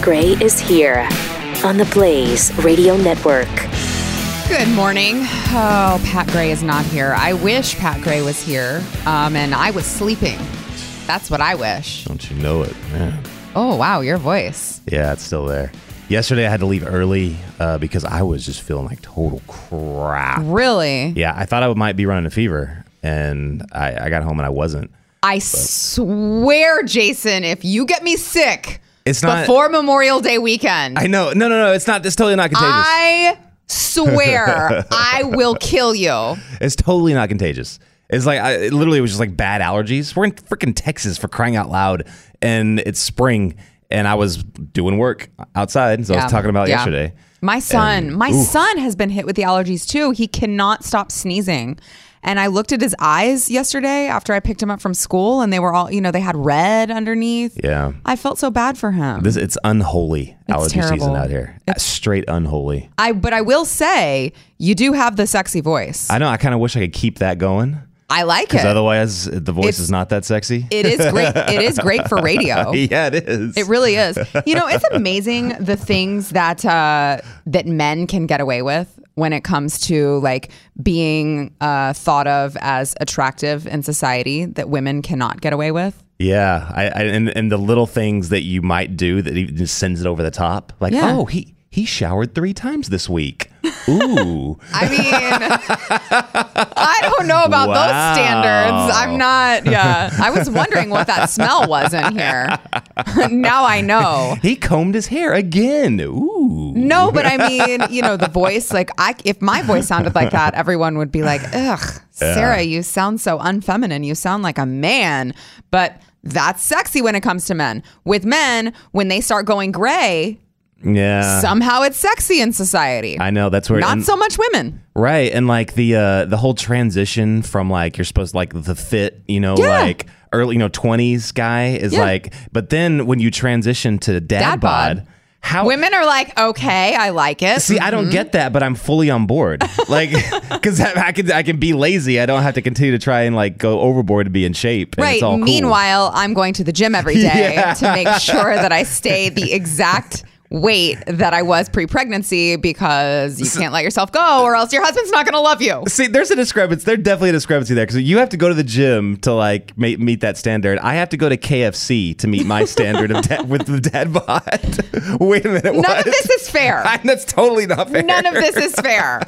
Gray is here on the Blaze Radio Network. Good morning. Oh, Pat Gray is not here. I wish Pat Gray was here, and I was sleeping. That's what I wish. Don't you know it, man? Oh, wow, your voice. Yeah, it's still there. Yesterday, I had to leave early because I was just feeling like total crap. Really? Yeah, I thought I might be running a fever, and I got home and I wasn't. I swear, Jason, if you get me sick It's not before Memorial Day weekend, I know. No. It's not. It's totally not contagious. I swear I will kill you. It's totally not contagious. It's like it literally was just like bad allergies. We're in freaking Texas, for crying out loud, and it's spring, and I was doing work outside, so I was talking about yesterday. My son has been hit with the allergies too. He cannot stop sneezing. And I looked at his eyes yesterday after I picked him up from school, and they were all, they had red underneath. Yeah. I felt so bad for him. It's unholy allergy terrible. season out here. It's straight unholy. But I will say, you do have the sexy voice. I know. I kind of wish I could keep that going. I like it. Because otherwise, the voice is not that sexy. It is great. It is great for radio. Yeah, it is. It really is. It's amazing the things that men can get away with when it comes to like being thought of as attractive in society that women cannot get away with. Yeah, and the little things that you might do that even just sends it over the top. Like, oh, he showered 3 times this week. Ooh. I mean, I don't know about those standards. I'm not, I was wondering what that smell was in here. Now I know. He combed his hair again. Ooh. No, but I mean, the voice, like if my voice sounded like that, everyone would be like, ugh, Sarah, you sound so unfeminine. You sound like a man. But that's sexy when it comes to men. With men, when they start going gray, somehow it's sexy in society. I know, that's where not so much women. Right. And like the whole transition from like you're supposed to like the fit, like early 20s guy is like, but then when you transition to dad bod, how women are like, okay, I like it. See, I don't get that, but I'm fully on board. Like, because I can be lazy. I don't have to continue to try and like go overboard to be in shape. And right. It's all cool. Meanwhile, I'm going to the gym every day to make sure that I stay the exact weight that I was pre-pregnancy, because you can't let yourself go or else your husband's not going to love you. See, there's a discrepancy. There's definitely a discrepancy there, because you have to go to the gym to like meet that standard. I have to go to KFC to meet my standard of with the dad bod. Wait a minute. None of this is fair. That's totally not fair. None of this is fair.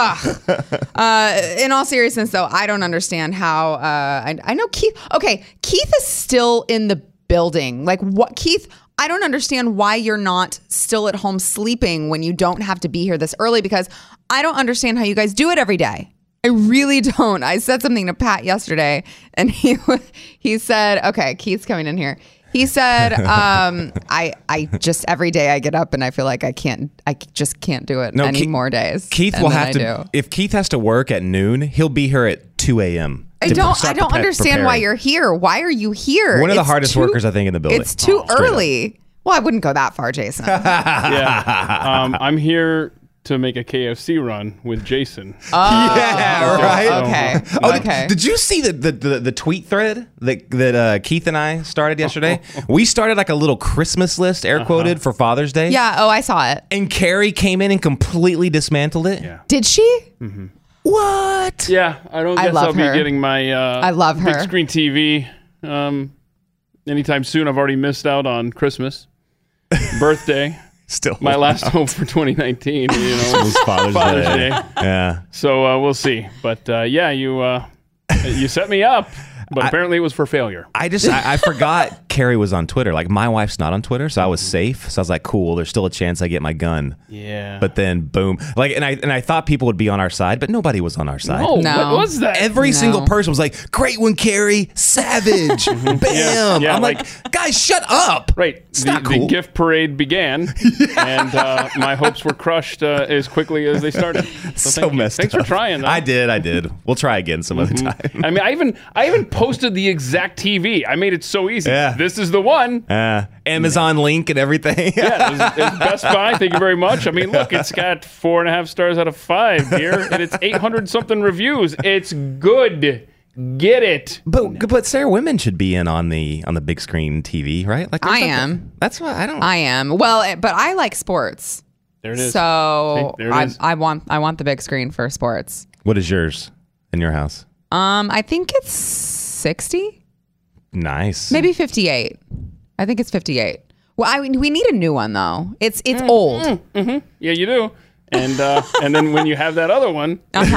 Ugh. In all seriousness, though, I don't understand how. I know Keith. Okay, Keith is still in the building. Like, what, Keith? I don't understand why you're not still at home sleeping when you don't have to be here this early, because I don't understand how you guys do it every day. I really don't. I said something to Pat yesterday, and he said, okay, Keith's coming in here. He said, I just every day I get up and I feel like I just can't do it more days. Keith will have to, if Keith has to work at noon, he'll be here at 2 a.m. I don't understand why you're here. Why are you here? One of the hardest workers, I think, in the building. It's too early. Well, I wouldn't go that far, Jason. I'm here to make a KFC run with Jason. Right. Okay. Okay. Did you see the tweet thread that Keith and I started yesterday? We started like a little Christmas list, air quoted, for Father's Day. Yeah. Oh, I saw it. And Carrie came in and completely dismantled it. Yeah. Did she? Mm-hmm. What? Yeah, I don't guess I'll be getting my I love her. big screen TV anytime soon. I've already missed out on Christmas, birthday. Still my last hope for 2019. It's Father's Day. Yeah. So we'll see. But you set me up. But apparently it was for failure. I forgot Carrie was on Twitter. Like, my wife's not on Twitter, so I was safe. So I was like, cool, there's still a chance I get my gun. Yeah. But then, boom. Like, and I thought people would be on our side, but nobody was on our side. No. What was that? Every single person was like, great one, Carrie. Savage. Bam. Yeah, I'm like, guys, shut up. Right. It's not cool. The gift parade began, and my hopes were crushed as quickly as they started. So messed up. Thanks for trying, though. I did. We'll try again some other time. I mean, I even posted the exact TV. I made it so easy. Yeah. This is the one. Amazon link and everything. Yeah, it's Best Buy. Thank you very much. I mean, look, it's got 4.5 stars out of 5 here, and it's 800 something reviews. It's good. Get it. But Sarah, women should be in on the big screen TV, right? Like I there's nothing- am. That's what I don't. I am. Well, but I like sports. There it is. So See, there it is. I want the big screen for sports. What is yours in your house? I think it's 60, Nice. maybe 58. I think it's 58. Well, we need a new one though. It's old. Yeah, you do. And then when you have that other one,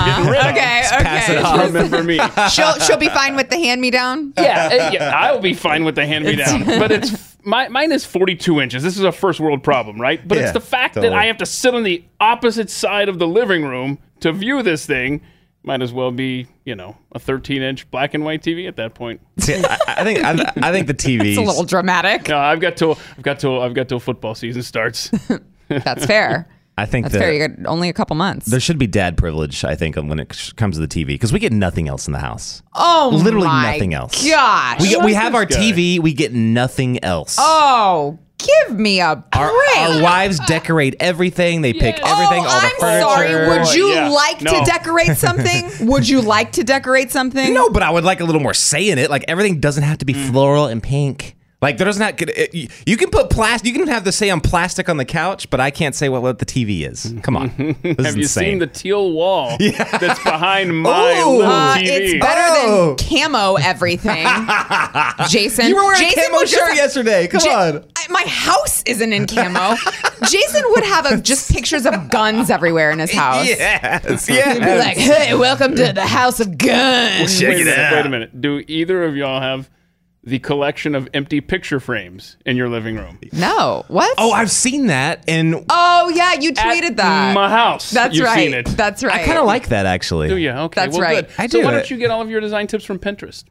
Okay. remember me. She'll be fine with the hand me down. Yeah, I'll be fine with the hand-me-down. But it's mine is 42 inches. This is a first world problem, right? But Yeah, it's the fact totally. that I have to sit on the opposite side of the living room to view this thing. Might as well be, a 13-inch black and white TV at that point. See, I think the TV. It's a little dramatic. No, I've got till football season starts. That's fair. I think That's fair. You got only a couple months. there should be dad privilege. I think when it comes to the TV because we get nothing else in the house. Oh, Literally my nothing else. Gosh. We have our this guy. TV. We get nothing else. Oh, give me a break. Our wives decorate everything. They pick everything. All the I'm furniture. sorry. Would you Yeah, like to no. decorate something? Would you like to decorate something? No, but I would like a little more say in it. Like everything doesn't have to be floral and pink. Like there doesn't have. You can put plastic. You can have the say on plastic on the couch, but I can't say what the TV is. Come on, this is Have you insane. seen the teal wall that's behind my Ooh. little TV? It's better than camo everything. Jason. You were wearing Jason a camo would just shirt have- yesterday. Come on. My house isn't in camo. Jason would have just pictures of guns everywhere in his house. Yes. He'd be like, "Hey, welcome to the house of guns." Check it out. Wait a minute. Do either of y'all have the collection of empty picture frames in your living room? No, what? Oh, I've seen that, and Oh, yeah, you tweeted At that. my house. That's You've right. seen it. That's right. I kind of like that actually. Do you? Okay. That's well, right. Good. I So do. why don't you get all of your design tips from Pinterest?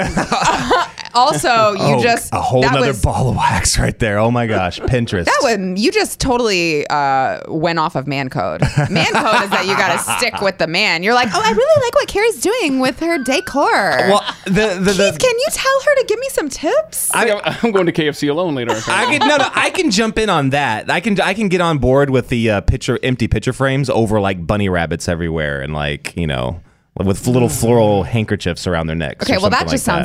Also, you just a whole that nother was, ball of wax right there. Oh my gosh, Pinterest. That one, you just totally went off of man code. Man code is that you got to stick with the man. You're like, oh, I really like what Carrie's doing with her decor. well, Keith, can you tell her to give me some tips? I'm going to KFC alone later. I can jump in on that. I can get on board with the empty picture frames over like bunny rabbits everywhere and like with little floral handkerchiefs around their necks. Okay, or well, that something just like sounds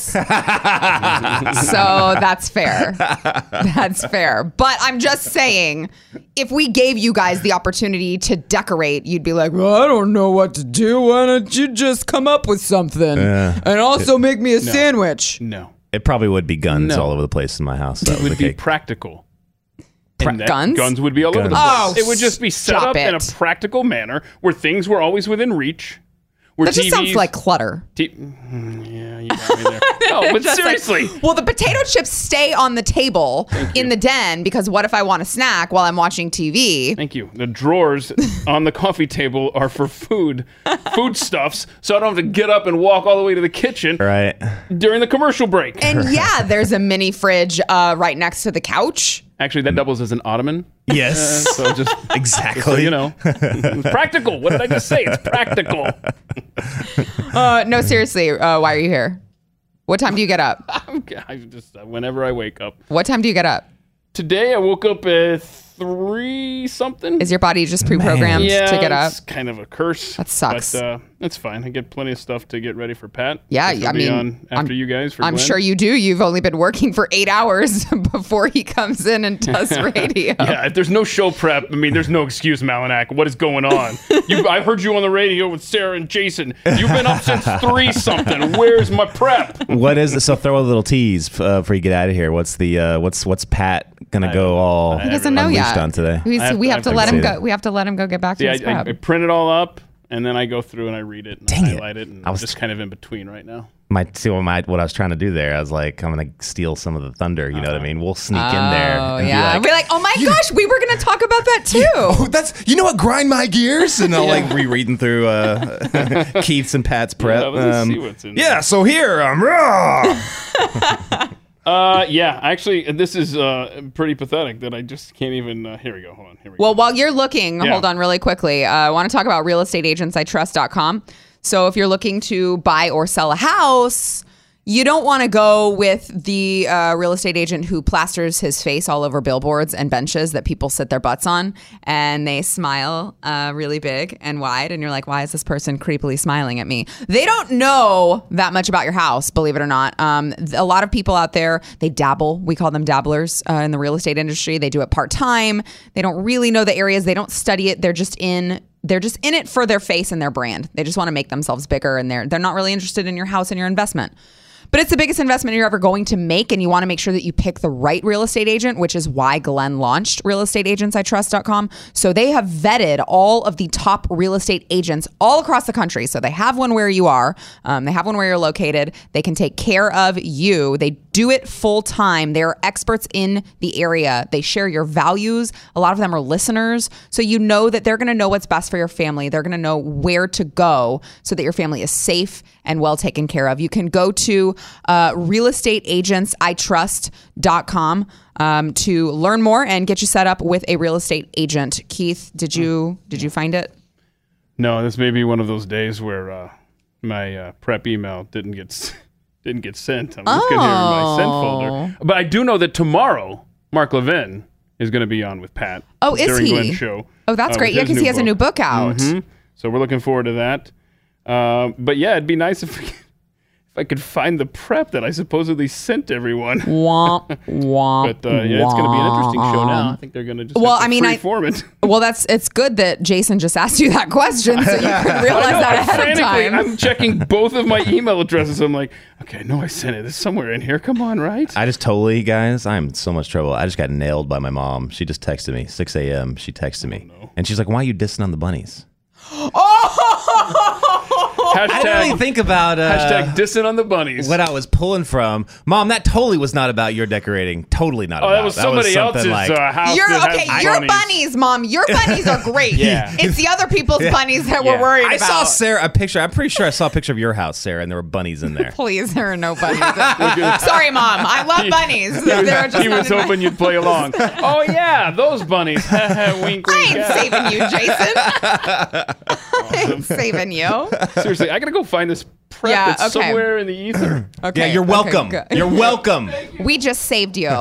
80s. So that's fair. That's fair. But I'm just saying, if we gave you guys the opportunity to decorate, you'd be like, well, I don't know what to do. Why don't you just come up with something? And also make me a sandwich. No. It probably would be guns No. all over the place in my house. That It would was be okay. practical. And that Guns? Guns would be all over the Guns. place. Oh, It would just be set stop up in a it. practical manner where things were always within reach. Where That just sounds TVs like clutter. Yeah, you got me there. No, but Just like, seriously. well, the potato chips stay on the table in the den because what if I want a snack while I'm watching TV? Thank you. The drawers on the coffee table are for foodstuffs, so I don't have to get up and walk all the way to the kitchen Right. during the commercial break. And yeah, there's a mini fridge right next to the couch. Actually, that doubles as an ottoman. Yes. So just Exactly. so you know, it's practical. What did I just say? It's practical. No, seriously, why are you here? What time do you get up? I just whenever I wake up. What time do you get up? Today I woke up at 3 something. Is your body just pre-programmed yeah, to get up? it's kind of a curse. That sucks. But it's fine. I get plenty of stuff to get ready for Pat. Yeah, He'll I be mean, on after you guys. For I'm Glenn. sure you do. You've only been working for 8 hours before he comes in and does radio. Yeah, if there's no show prep, I mean, there's no excuse, Malinak. What is going on? I heard you on the radio with Sarah and Jason. You've been up since 3 something. Where's my prep? What is it? So throw a little tease before you get out of here. What's the what's Pat gonna go all He doesn't know unleashed yet. on today? We have to let him see go. that. We have to let him go get back to Yeah, his I prep. print it all up, and then I go through and I read it and Dang it. highlight it, and I I'm was- just kind of in between right now. What I was trying to do there. I was like, I'm gonna steal some of the thunder. You know what I mean? We'll sneak in there. Oh, and yeah. Be We're like, oh my gosh, we were going to talk about that too. oh, that's what grind my gears, and I'll like rereading through Keith's and Pat's prep. Yeah, let's see what's in there. yeah, so here I'm raw. Yeah, actually, this is pretty pathetic that I just can't even. Here we go. Hold on. Here we go. Well, while you're looking, Yeah. hold on really quickly. I want to talk about realestateagentsitrust.com. So if you're looking to buy or sell a house, You don't want to go with the real estate agent who plasters his face all over billboards and benches that people sit their butts on, and they smile really big and wide, and you're like, why is this person creepily smiling at me? They don't know that much about your house, believe it or not. A lot of people out there, they dabble. We call them dabblers in the real estate industry. They do it part-time. They don't really know the areas. They don't study it. They're just in it for their face and their brand. They just want to make themselves bigger, and they're not really interested in your house and your investment. But it's the biggest investment you're ever going to make, and you want to make sure that you pick the right real estate agent, which is why Glenn launched realestateagentsitrust.com. So they have vetted all of the top real estate agents all across the country. So they have one where you are. They have one where you're located. They can take care of you. They do it full time. They're experts in the area. They share your values. A lot of them are listeners. So you know that they're going to know what's best for your family. They're going to know where to go so that your family is safe and well taken care of. You can go to realestateagentsitrust.com to learn more and get you set up with a real estate agent. Keith, did you find it? No, this may be one of those days where my prep email didn't get sent. I'm looking here in my sent folder. But I do know that tomorrow, Mark Levin is going to be on with Pat. Oh, is during he? Glenn's show. Oh, that's great. Yeah, because he has a new book out. Mm-hmm. So we're looking forward to that. But yeah, it'd be nice if I could find the prep that I supposedly sent everyone. Womp, womp, but yeah, it's going to be an interesting show now. I think they're going to just free-form it. Well, it's good that Jason just asked you that question so you could realize that ahead of time. I'm checking both of my email addresses. I'm like, okay, no, I sent it. It's somewhere in here. Come on, right? I just totally, guys, I'm in so much trouble. I just got nailed by my mom. She just texted me, 6 a.m. She texted me. Oh, no. And she's like, why are you dissing on the bunnies? Hashtag, I didn't really think about hashtag dissing on the bunnies. What I was pulling from. Mom, that totally was not about your decorating. Totally not about. That was somebody else's house. Your bunnies, Mom. Your bunnies are great. Yeah. It's the other people's bunnies that we're worried about. I saw Sarah a picture. I'm pretty sure I saw a picture of your house, Sarah, and there were bunnies in there. Please, there are no bunnies. Sorry, Mom. I love bunnies. He was hoping you'd play along. Oh yeah, those bunnies. Wink, wink. I ain't saving you, Jason. I ain't saving you. Seriously, I gotta go find this prep that's somewhere in the ether. Okay. Yeah, you're welcome. You're welcome. We just saved you.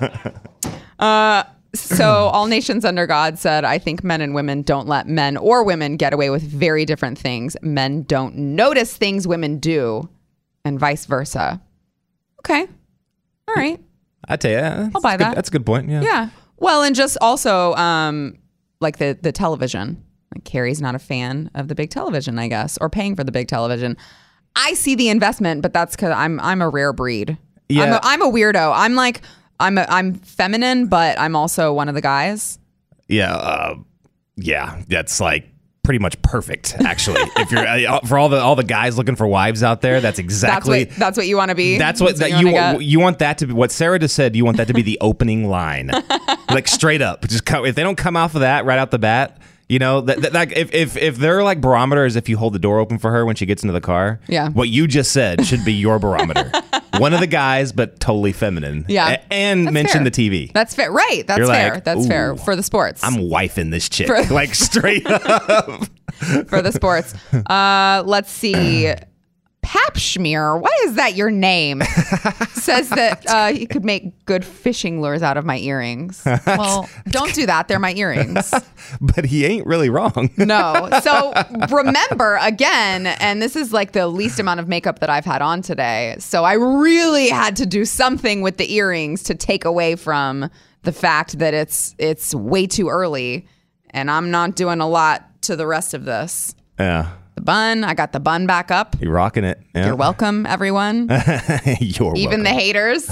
So All Nations Under God said, I think men and women don't let men or women get away with very different things. Men don't notice things women do, and vice versa. Okay. All right. I tell you, I'll buy that. That's a good point. Yeah. Yeah. Well, and just also like the television. Like Carrie's not a fan of the big television, I guess, or paying for the big television. I see the investment, but that's because I'm a rare breed. Yeah. I'm a weirdo. I'm feminine, but I'm also one of the guys. Yeah. Yeah. That's like pretty much perfect, actually. If you're for all the guys looking for wives out there, that's exactly that's what you want to be. That's what you want that to be. What Sarah just said. You want that to be the opening line, like straight up. Just if they don't come off of that right out the bat. You know, like if they're like barometers, if you hold the door open for her when she gets into the car, yeah. What you just said should be your barometer. One of the guys, but totally feminine. Yeah. And that's mention fair. the TV. That's fair. Right. That's You're fair. like, That's fair for the sports. I'm wifing this chick. Like straight up. For the sports. Let's see. Papschmear, why is that your name? Says that he could make good fishing lures out of my earrings. Well, don't do that. They're my earrings. But he ain't really wrong. No. So remember, again, and this is like the least amount of makeup that I've had on today. So I really had to do something with the earrings to take away from the fact that it's way too early and I'm not doing a lot to the rest of this. Yeah. The bun. I got the bun back up. You're rocking it. Yeah. You're welcome, everyone. You're even welcome. the haters.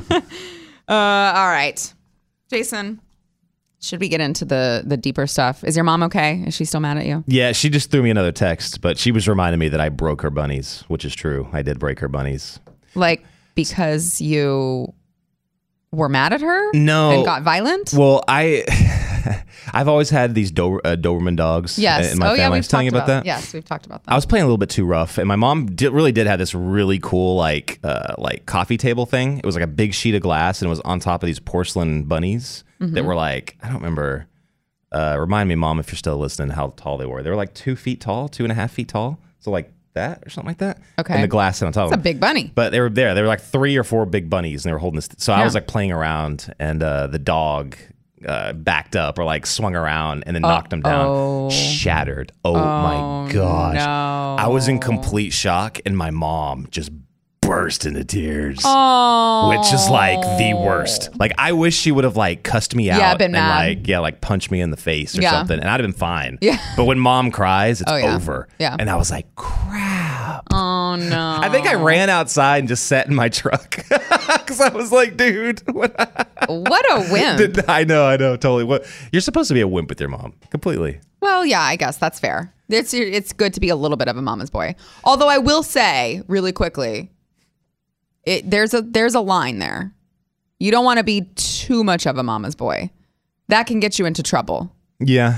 All right, Jason. Should we get into the deeper stuff? Is your mom okay? Is she still mad at you? Yeah, she just threw me another text, but she was reminding me that I broke her bunnies, which is true. I did break her bunnies. Like because you were mad at her? No. And got violent? Well, I've always had these Doberman dogs in my family. I was telling you about that? Yes, we've talked about that. I was playing a little bit too rough, and my mom really did have this really cool like coffee table thing. It was like a big sheet of glass, and it was on top of these porcelain bunnies that were like, I don't remember. Remind me, Mom, if you're still listening, how tall they were. They were like 2 feet tall, 2.5 feet tall. So like that or something like that. Okay. And the glass on top of It's a them. big bunny. But they were there. There were like 3 or 4 big bunnies, and they were holding this. So I was like playing around, and the dog backed up or like swung around and then knocked him down. Shattered. Oh my gosh. No. I was in complete shock, and my mom just burst into tears. Oh. Which is like the worst. Like I wish she would have like cussed me out been and mad. like punched me in the face or Yeah. something, and I'd have been fine. Yeah. But when mom cries, it's yeah. over. Yeah. And I was like, crap. Oh no. I think I ran outside and just sat in my truck because I was like, dude, what a wimp. I know, totally. What you're supposed to be a wimp with your mom, completely. Well, yeah, I guess that's fair. It's good to be a little bit of a mama's boy. Although I will say really quickly, there's a line there. You don't want to be too much of a mama's boy. That can get you into trouble. Yeah.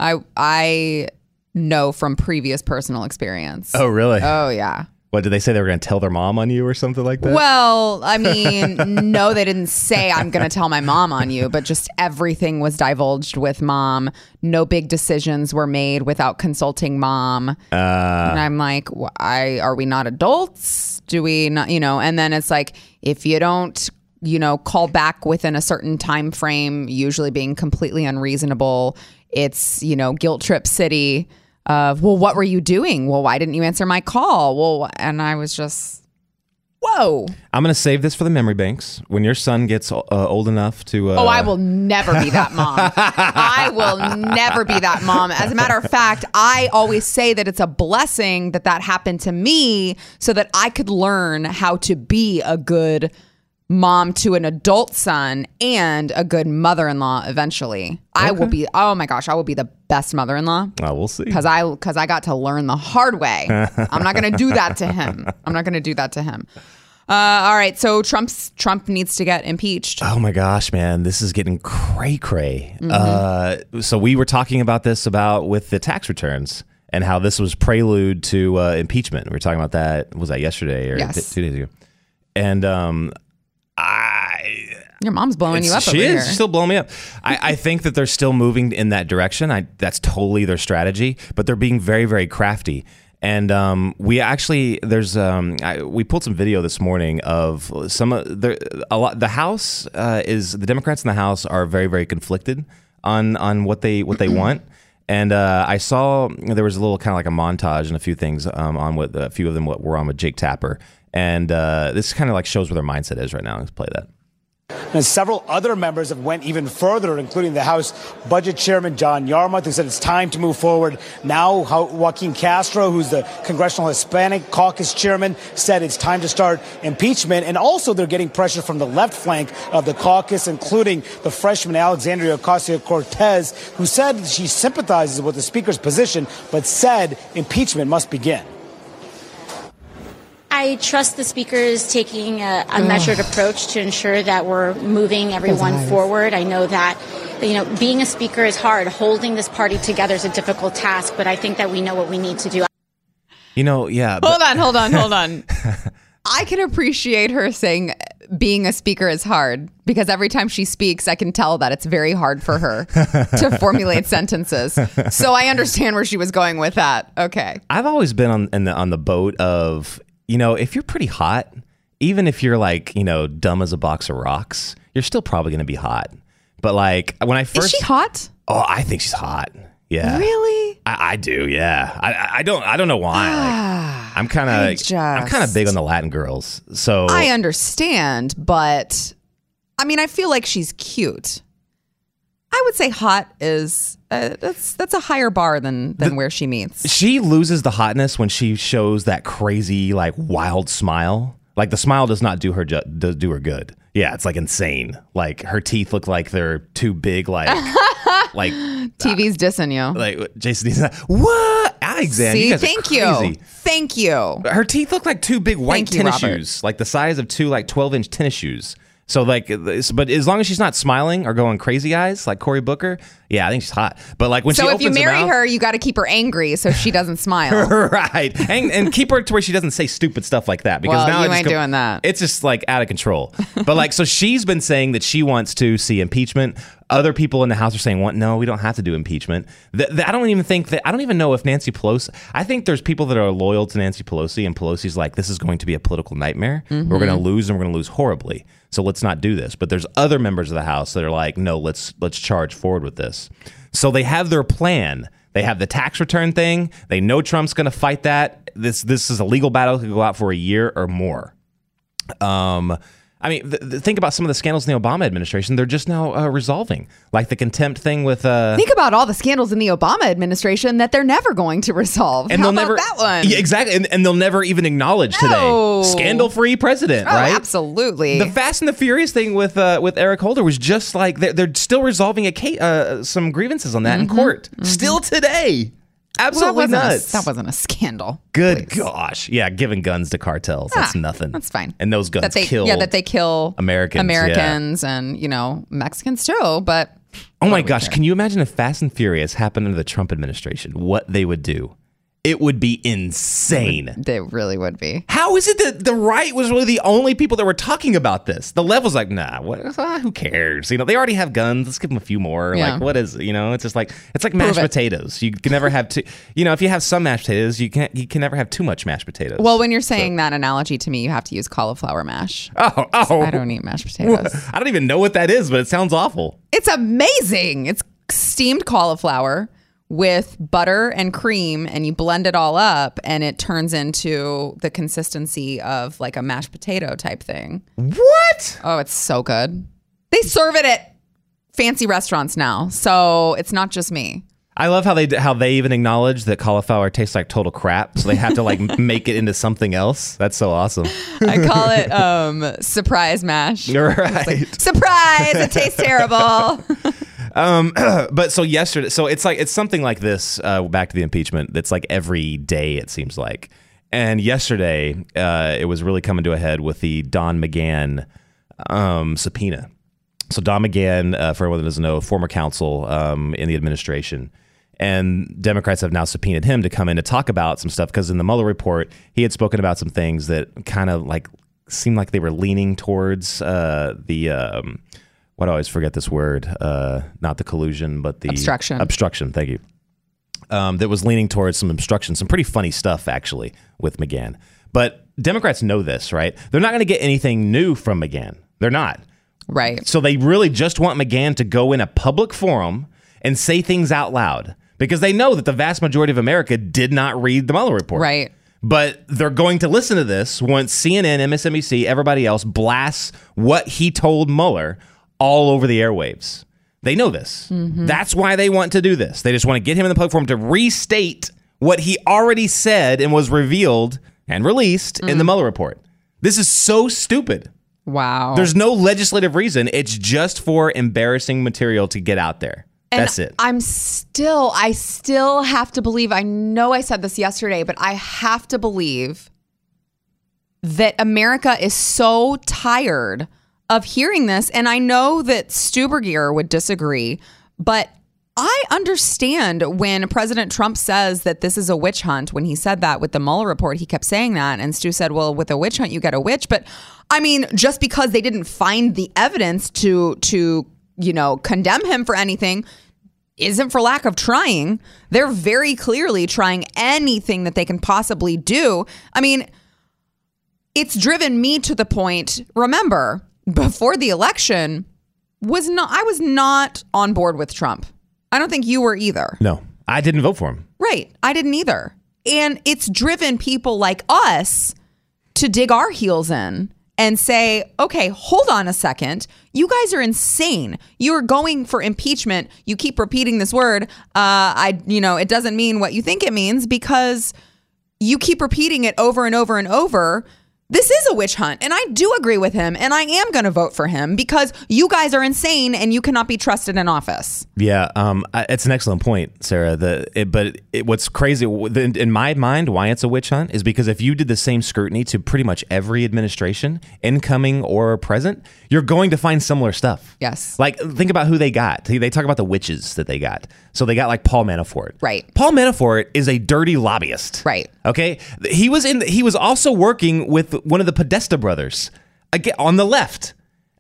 I know from previous personal experience. Oh, really? Oh, yeah. What, did they say they were going to tell their mom on you or something like that? Well, I mean, no, they didn't say I'm going to tell my mom on you, but just everything was divulged with mom. No big decisions were made without consulting mom. And I'm like, are we not adults? Do we not, and then it's like, if you don't, call back within a certain time frame, usually being completely unreasonable, it's, guilt trip city. Well, what were you doing? Well, why didn't you answer my call? Well, and I was just, whoa. I'm going to save this for the memory banks. When your son gets old enough to... I will never be that mom. I will never be that mom. As a matter of fact, I always say that it's a blessing that happened to me so that I could learn how to be a good mom to an adult son and a good mother-in-law eventually. I will be, oh my gosh, I will be the best mother-in-law. Oh, we'll see. Because I got to learn the hard way. I'm not going to do that to him. All right, so Trump needs to get impeached. Oh my gosh, man, this is getting cray-cray. So we were talking about this with the tax returns and how this was prelude to impeachment. We were talking about that, was that yesterday or Yes. 2 days ago? And Your mom's blowing you up over here. She's still blowing me up. I think that they're still moving in that direction. That's totally their strategy, but they're being very, very crafty. And we actually we pulled some video this morning of the House the Democrats in the House are very, very conflicted on what they want. And I saw there was a little kind of like a montage and a few things on what a few of them were on with Jake Tapper. And this kind of like shows where their mindset is right now. Let's play that. And several other members have went even further, including the House Budget Chairman John Yarmuth, who said it's time to move forward. Now, Joaquin Castro, who's the Congressional Hispanic Caucus Chairman, said it's time to start impeachment. And also they're getting pressure from the left flank of the caucus, including the freshman Alexandria Ocasio-Cortez, who said she sympathizes with the Speaker's position, but said impeachment must begin. I trust the Speaker is taking a measured approach to ensure that we're moving everyone forward. I know that, being a Speaker is hard. Holding this party together is a difficult task, but I think that we know what we need to do. Yeah. Hold on. I can appreciate her saying being a speaker is hard because every time she speaks, I can tell that it's very hard for her to formulate sentences. So I understand where she was going with that. Okay. I've always been on the boat of, if you're pretty hot, even if you're like, dumb as a box of rocks, you're still probably going to be hot. But like when I first... Is she hot? Oh, I think she's hot. Yeah. Really? I do. Yeah. I don't know why. Like, I'm kind of big on the Latin girls. So I understand, but I mean, I feel like she's cute. I would say hot is that's a higher bar than where she meets. She loses the hotness when she shows that crazy like wild smile. Like the smile does not do her good. Yeah, it's like insane. Like her teeth look like they're too big. Like TV's dissing you. Like Jason, what? Alexander, see, you guys thank are crazy. you. Thank you. Her teeth look like two big white tennis shoes, like the size of two like 12-inch tennis shoes. So like, but as long as she's not smiling or going crazy eyes like Cory Booker, yeah, I think she's hot. But like when she opens her mouth, so if you marry her, you got to keep her angry so she doesn't smile, right? And keep her to where she doesn't say stupid stuff like that. Because now you ain't doing that. It's just like out of control. But like, so she's been saying that she wants to see impeachment. Other people in the House are saying, "What? No, we don't have to do impeachment." I don't even know if Nancy Pelosi. I think there's people that are loyal to Nancy Pelosi, and Pelosi's like, "This is going to be a political nightmare. We're going to lose, and we're going to lose horribly. So let's not do this." But there's other members of the House that are like, "No, let's charge forward with this." So they have their plan. They have the tax return thing. They know Trump's going to fight that. This is a legal battle that could go out for a year or more. I mean, think about some of the scandals in the Obama administration. They're just now resolving, like the contempt thing with. Think about all the scandals in the Obama administration that they're never going to resolve. And How they'll about never, that one? Yeah, exactly, and they'll never even acknowledge today. Scandal-free president, right? Absolutely. The Fast and the Furious thing with Eric Holder was just like they're still resolving some grievances on that in court still today. Absolutely nuts. That wasn't a scandal. Good Please. gosh. Yeah, giving guns to cartels. That's nothing. That's fine. And those guns kill. Yeah, that they kill Americans and, Mexicans too. But oh my gosh, can you imagine if Fast and Furious happened under the Trump administration? What they would do? It would be insane. They really would be. How is it that the right was really the only people that were talking about this? The left's like, nah, who cares? They already have guns. Let's give them a few more. Yeah. Like, what is, it's just like, it's like mashed potatoes. You can never have too, if you have some mashed potatoes, you can never have too much mashed potatoes. Well, when you're saying that analogy to me, you have to use cauliflower mash. Oh. I don't eat mashed potatoes. I don't even know what that is, but it sounds awful. It's amazing. It's steamed cauliflower with butter and cream, and you blend it all up, and it turns into the consistency of like a mashed potato type thing. What? Oh, it's so good. They serve it at fancy restaurants now, so it's not just me. I love how they even acknowledge that cauliflower tastes like total crap, so they have to like make it into something else. That's so awesome. I call it surprise mash. Right. Like, surprise! It tastes terrible. But so yesterday, it's something like this. Back to the impeachment. That's like every day it seems like. And yesterday, it was really coming to a head with the Don McGahn subpoena. So Don McGahn, for everyone that doesn't know, former counsel in the administration. And Democrats have now subpoenaed him to come in to talk about some stuff because in the Mueller report, he had spoken about some things that kind of like seemed like they were leaning towards why do I always forget this word? Not the collusion, but the obstruction. Obstruction. Thank you. That was leaning towards some obstruction, some pretty funny stuff actually with McGahn. But Democrats know this, right? They're not going to get anything new from McGahn. They're not. Right. So they really just want McGahn to go in a public forum and say things out loud because they know that the vast majority of America did not read the Mueller report. Right. But they're going to listen to this once CNN, MSNBC, everybody else blasts what he told Mueller all over the airwaves. They know this. Mm-hmm. That's why they want to do this. They just want to get him in the public forum to restate what he already said and was revealed and released in the Mueller report. This is so stupid. Wow. There's no legislative reason. It's just for embarrassing material to get out there. And that's it. I still have to believe, I know I said this yesterday, but I have to believe that America is so tired of hearing this. And I know that Stubergier would disagree, but I understand when President Trump says that this is a witch hunt. When he said that with the Mueller report, he kept saying that. And Stu said, well, with a witch hunt, you get a witch. But I mean, just because they didn't find the evidence to condemn him for anything isn't for lack of trying. They're very clearly trying anything that they can possibly do. I mean, it's driven me to the point, remember, before the election, I was not on board with Trump. I don't think you were either. No, I didn't vote for him. Right. I didn't either. And it's driven people like us to dig our heels in and say, okay, hold on a second. You guys are insane. You are going for impeachment. You keep repeating this word. It doesn't mean what you think it means because you keep repeating it over and over and over. This is a witch hunt, and I do agree with him, and I am going to vote for him because you guys are insane and you cannot be trusted in office. Yeah, it's an excellent point, Sarah. What's crazy in my mind, why it's a witch hunt is because if you did the same scrutiny to pretty much every administration, incoming or present, you're going to find similar stuff. Yes. Like, think about who they got. They talk about the witches that they got. So they got like Paul Manafort. Right. Paul Manafort is a dirty lobbyist. Right. Okay. He was also working with one of the Podesta brothers, again on the left.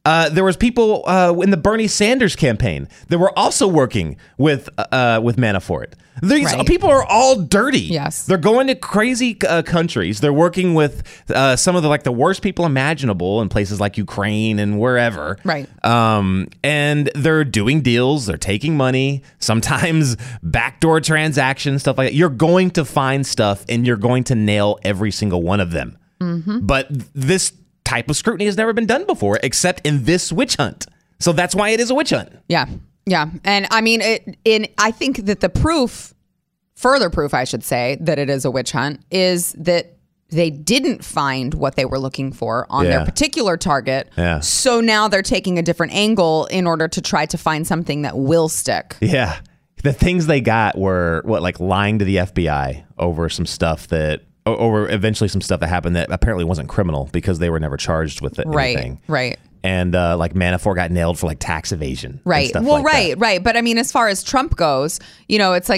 There was people in the Bernie Sanders campaign that were also working with Manafort. These people are all dirty. Yes. They're going to crazy countries. They're working with some of the worst people imaginable in places like Ukraine and wherever. Right. And they're doing deals. They're taking money, sometimes backdoor transactions, stuff like that. You're going to find stuff and you're going to nail every single one of them. Mm-hmm. But this type of scrutiny has never been done before, except in this witch hunt. So that's why it is a witch hunt. Yeah. Yeah. And I mean, I think that further proof, I should say, that it is a witch hunt is that they didn't find what they were looking for on their particular target. Yeah. So now they're taking a different angle in order to try to find something that will stick. Yeah. The things they got were lying to the FBI over some stuff over eventually some stuff that happened that apparently wasn't criminal because they were never charged with anything. Right. And Manafort got nailed for tax evasion. Right. And stuff well, like that. right. But I mean, as far as Trump goes, it's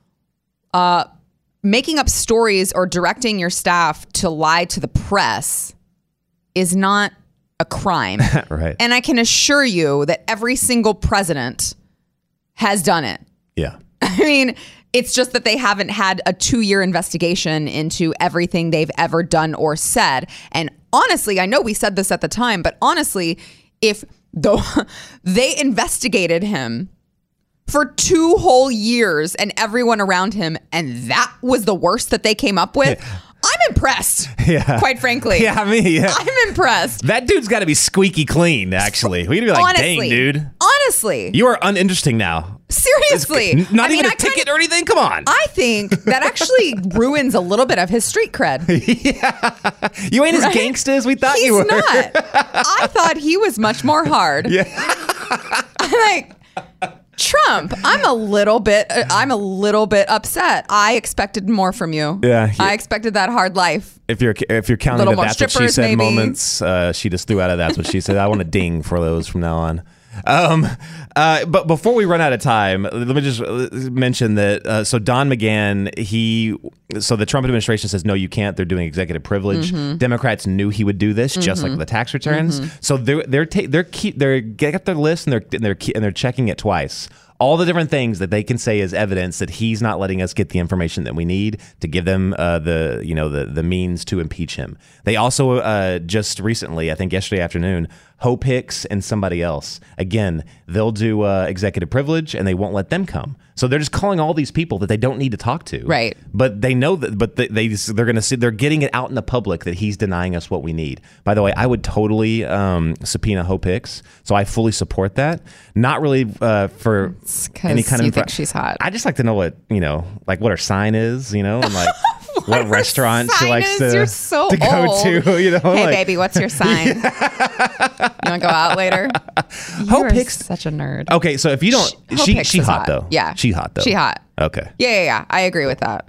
making up stories or directing your staff to lie to the press is not a crime. Right. And I can assure you that every single president has done it. Yeah. I mean, it's just that they haven't had a 2-year investigation into everything they've ever done or said. And honestly, I know we said this at the time, but honestly, if they investigated him for 2 whole years and everyone around him, and that was the worst that they came up with, I'm impressed. Yeah. Quite frankly. Yeah, I'm impressed. That dude's got to be squeaky clean, actually. We'd be like, honestly, dang, dude. Honestly. You are uninteresting now. Seriously. Not even a ticket or anything? Come on. I think that actually ruins a little bit of his street cred. Yeah. You ain't as gangsta as we thought you were. He's not. I thought he was much more hard. Yeah. Trump, I'm a little bit upset. I expected more from you. Yeah. I expected that hard life. If you're counting Little the more that's what she strippers, said maybe. moments, she just threw out of that's what she said. I want a ding for those from now on. But before we run out of time, let me just mention that. So Don McGahn, so the Trump administration says no, you can't. They're doing executive privilege. Mm-hmm. Democrats knew he would do this, just like the tax returns. Mm-hmm. So they're getting their list and they're checking it twice. All the different things that they can say is evidence that he's not letting us get the information that we need to give them the means to impeach him. They also just recently, I think yesterday afternoon, Hope Hicks and somebody else, again, they'll do executive privilege and they won't let them come. So they're just calling all these people that they don't need to talk to. Right. But they know that. But they're going to see. They're getting it out in the public that he's denying us what we need. By the way, I would totally subpoena Hope Hicks. So I fully support that. Not really for any kind of. You think she's hot. I just like to know what what her sign is. And what restaurant she likes to go old. to. Hey, baby, what's your sign? You want to go out later? Hope Hicks, such a nerd. Okay, so if you don't, she hot though. Yeah, she hot though. She hot. Okay. Yeah. I agree with that.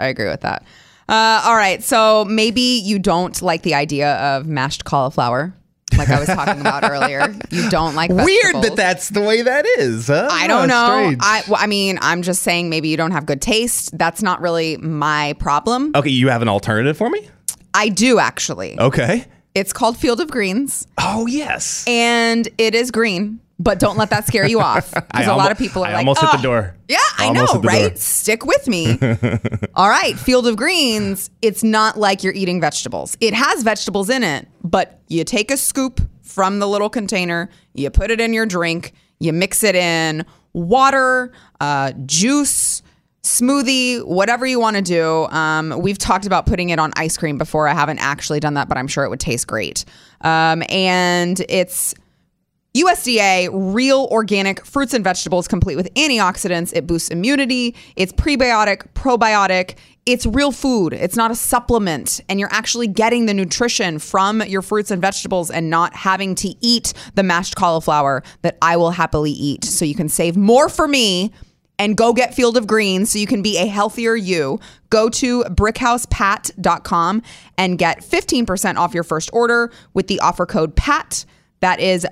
All right, so maybe you don't like the idea of mashed cauliflower, like I was talking about earlier. You don't like vegetables. Weird that's the way that is, huh? I don't know. Strange. I'm just saying maybe you don't have good taste. That's not really my problem. Okay, you have an alternative for me? I do, actually. Okay. It's called Field of Greens. Oh, yes. And it is green, but don't let that scare you off. Because a lot of people are I like, almost hit the door. Yeah, I know, right? Stick with me. All right, Field of Greens, it's not like you're eating vegetables. It has vegetables in it, but you take a scoop from the little container, you put it in your drink, you mix it in water, juice, smoothie, whatever you want to do. We've talked about putting it on ice cream before. I haven't actually done that, but I'm sure it would taste great. And it's USDA real organic fruits and vegetables complete with antioxidants. It boosts immunity. It's prebiotic, probiotic. It's real food. It's not a supplement. And you're actually getting the nutrition from your fruits and vegetables and not having to eat the mashed cauliflower that I will happily eat. So you can save more for me and go get Field of Greens so you can be a healthier you. Go to brickhousepat.com and get 15% off your first order with the offer code PAT. That is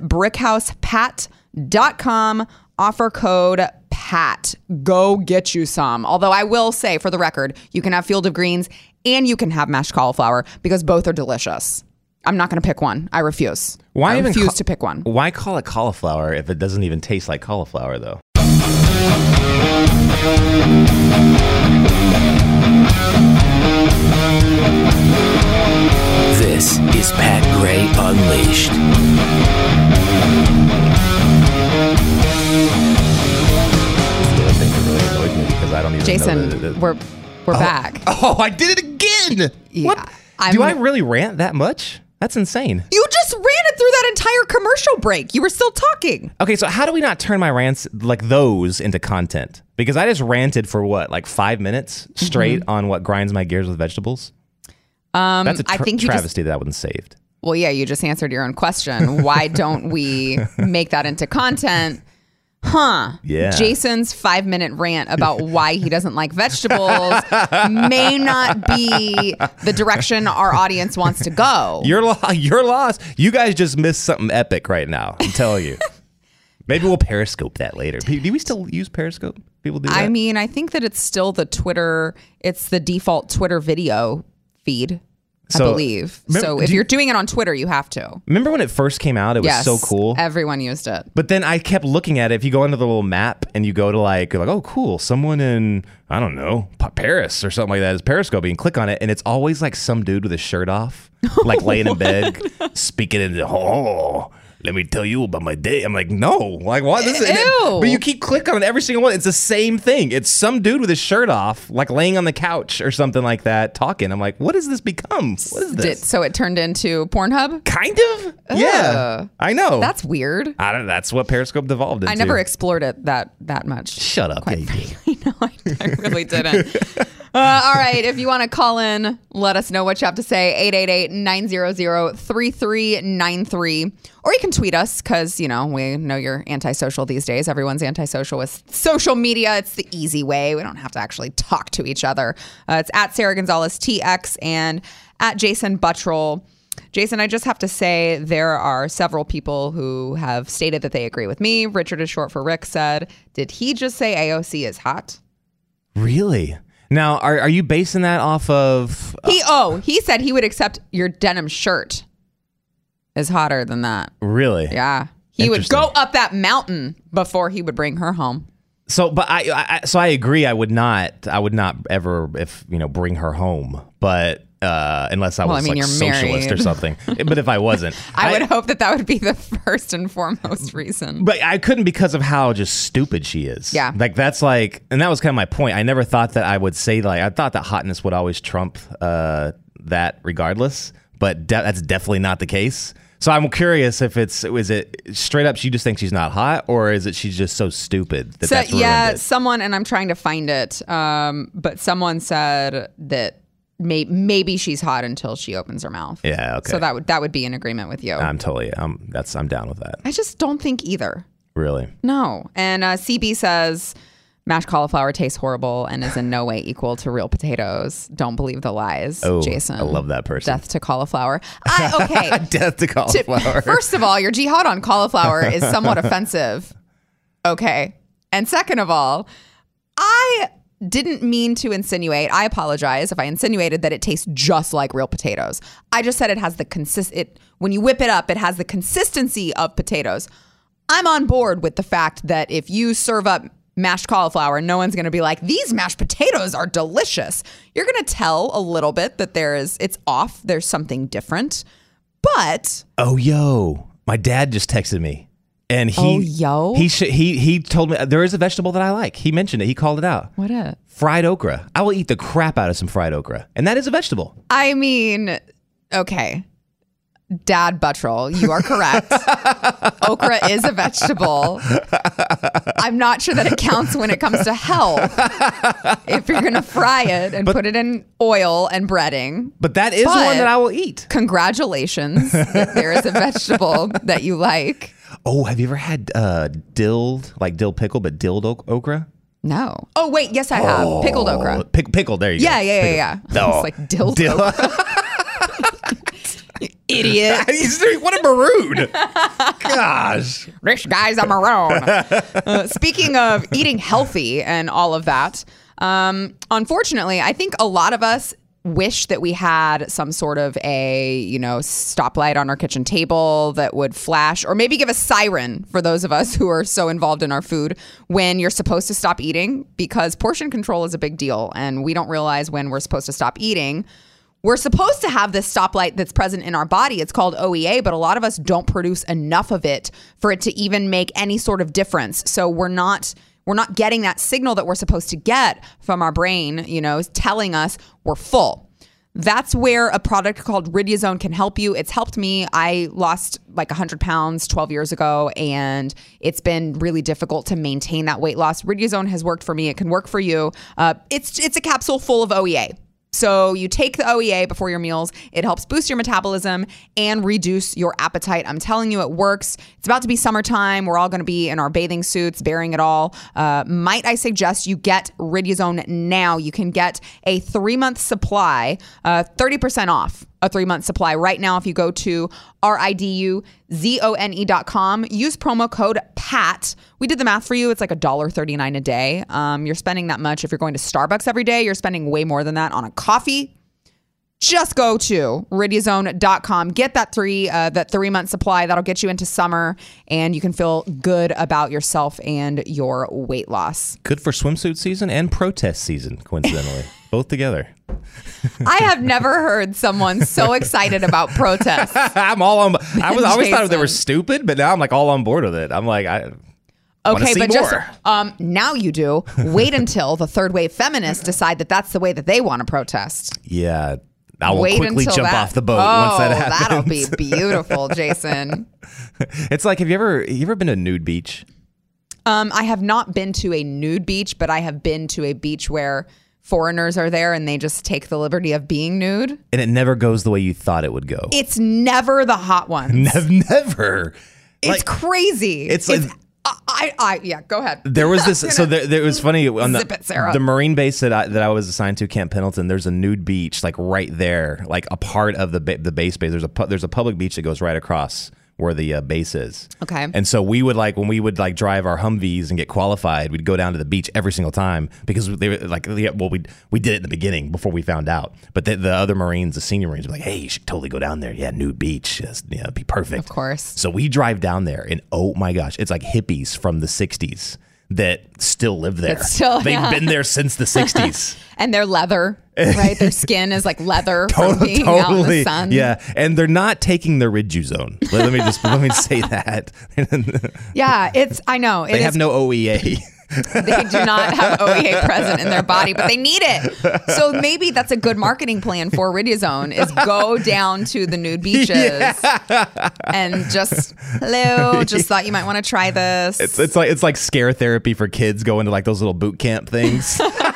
brickhousepat.com, offer code PAT. Go get you some. Although I will say, for the record, you can have Field of Greens and you can have mashed cauliflower because both are delicious. I'm not going to pick one. I refuse. Why I even refuse to pick one. Why call it cauliflower if it doesn't even taste like cauliflower, though? This is Pat Gray Unleashed. The thing that really annoyed me because I don't even know Jason, we're back. Oh, I did it again. Yeah, What? Do I really rant that much? That's insane. You just ran it through that entire commercial break. You were still talking. Okay, so how do we not turn my rants like those into content? Because I just ranted for what, like 5 minutes straight on what grinds my gears with vegetables? That's a I think you travesty that wasn't saved. Well, yeah, you just answered your own question. Why don't we make that into content? Yeah. Jason's 5-minute rant about why he doesn't like vegetables may not be the direction our audience wants to go. You're lost. You guys just missed something epic right now. I'm telling you. Maybe we'll Periscope that later. Do we still use Periscope? People do that? I mean, I think that it's still the default Twitter video feed. I believe. So if you're doing it on Twitter, you have to. Remember when it first came out? It was so cool. Everyone used it. But then I kept looking at it. If you go into the little map and you go to you're like, oh, cool. Someone in, I don't know, Paris or something like that is periscoping. Click on it. And it's always like some dude with his shirt off, like laying in bed, speaking into, let me tell you about my day. I'm like, no. Like, what? This is Ew. But you keep clicking on every single one. It's the same thing. It's some dude with his shirt off, like laying on the couch or something like that, talking. I'm like, what does this become? What is this? So it turned into Pornhub? Kind of. Yeah. I know. That's weird. I don't know. That's what Periscope devolved into. I never explored it that much. Shut up. Quite frankly. No, I really didn't. All right. If you want to call in, let us know what you have to say. 888-900-3393. Or you can tweet us because, we know you're antisocial these days. Everyone's antisocial with social media. It's the easy way. We don't have to actually talk to each other. It's at Sarah Gonzalez TX and at Jason Buttrell. Jason, I just have to say there are several people who have stated that they agree with me. Richard is short for Rick said, did he just say AOC is hot? Really? Now, are you basing that off of... He said he would accept your denim shirt is hotter than that. Really? Yeah. He would go up that mountain before he would bring her home. So, but I agree. I would not ever, bring her home. But unless I was you're socialist married or something. But if I wasn't, I would hope that would be the first and foremost reason. But I couldn't because of how just stupid she is. Yeah. Like that's like, and that was kind of my point. I never thought that I would say I thought that hotness would always trump that regardless. But that's definitely not the case. So I'm curious if is it straight up she just thinks she's not hot, or is it she's just so stupid that that's ruined it? Someone, and I'm trying to find it, but someone said that maybe she's hot until she opens her mouth. Yeah, okay. So that would be in agreement with you. I'm down with that. I just don't think either. Really? No. And CB says mashed cauliflower tastes horrible and is in no way equal to real potatoes. Don't believe the lies, Jason. I love that person. Death to cauliflower. Okay. Death to cauliflower. First of all, your jihad on cauliflower is somewhat offensive. Okay. And second of all, I didn't mean to insinuate. I apologize if I insinuated that it tastes just like real potatoes. I just said it has when you whip it up, it has the consistency of potatoes. I'm on board with the fact that if you serve up mashed cauliflower, no one's going to be like, these mashed potatoes are delicious. You're going to tell a little bit that it's off. There's something different. But my dad just texted me. And he told me there is a vegetable that I like. He mentioned it. He called it out. What is? Fried okra. I will eat the crap out of some fried okra. And that is a vegetable. I mean, okay. Dad Buttrell, you are correct. Okra is a vegetable. I'm not sure that it counts when it comes to health. If you're going to fry it and put it in oil and breading. But that is one that I will eat. Congratulations that there is a vegetable that you like. Oh, have you ever had dill pickle, but dilled okra? No. Oh, wait. Yes, I have. Pickled okra. Pickled. There you go. Yeah. No. It's like dilled okra. Idiot. What a maroon. Gosh. This guy's a maroon. Speaking of eating healthy and all of that, unfortunately, I think a lot of us wish that we had some sort of a, stoplight on our kitchen table that would flash, or maybe give a siren for those of us who are so involved in our food when you're supposed to stop eating, because portion control is a big deal and we don't realize when we're supposed to stop eating. We're supposed to have this stoplight that's present in our body. It's called OEA, but a lot of us don't produce enough of it for it to even make any sort of difference. So we're not getting that signal that we're supposed to get from our brain, telling us we're full. That's where a product called Riduzone can help you. It's helped me. I lost like 100 pounds 12 years ago, and it's been really difficult to maintain that weight loss. Riduzone has worked for me. It can work for you. It's a capsule full of OEA. So you take the OEA before your meals. It helps boost your metabolism and reduce your appetite. I'm telling you, it works. It's about to be summertime. We're all going to be in our bathing suits, bearing it all. Might I suggest you get Riduzone now? You can get a 3-month supply, 30% off a 3-month supply right now if you go to riduzone.com. Use promo code PAT. We did the math for you. It's like $1.39 a day. You're spending that much. If you're going to Starbucks every day, you're spending way more than that on a coffee. Just go to riduzone.com. Get that 3-month supply. That'll get you into summer, and you can feel good about yourself and your weight loss. Good for swimsuit season and protest season, coincidentally. Both together. I have never heard someone so excited about protests. I'm all on. I always thought they were stupid, but now I'm like all on board with it. I'm like, okay, but just now you do. Wait until the third wave feminists decide that that's the way that they want to protest. Yeah. I will quickly jump off the boat once that happens. That'll be beautiful, Jason. It's like, have you ever been to a nude beach? I have not been to a nude beach, but I have been to a beach where foreigners are there and they just take the liberty of being nude. And it never goes the way you thought it would go. It's never the hot ones. Never. It's crazy. It's like... yeah, go ahead. There was this, so there was funny on the Marine base that I was assigned to, Camp Pendleton. There's a nude beach like right there, like a part of the base. There's a public beach that goes right across where the base is. Okay. And so we would when we would drive our Humvees and get qualified, we'd go down to the beach every single time because they were like, we did it in the beginning before we found out. But the other Marines, the senior Marines, were like, hey, you should totally go down there. Yeah, nude beach. It'd be perfect. Of course. So we drive down there, and oh my gosh, it's like hippies from the 60s that still live there. They've been there since the 60s. And they're leather, right? Their skin is like leather from being out in the sun. Yeah, and they're not taking the Riduzone. Let me say that. Yeah, I know. They have no OEA. They do not have OEA present in their body, but they need it. So maybe that's a good marketing plan for Riduzone is go down to the nude beaches and just thought you might want to try this. It's like scare therapy for kids going to like those little boot camp things.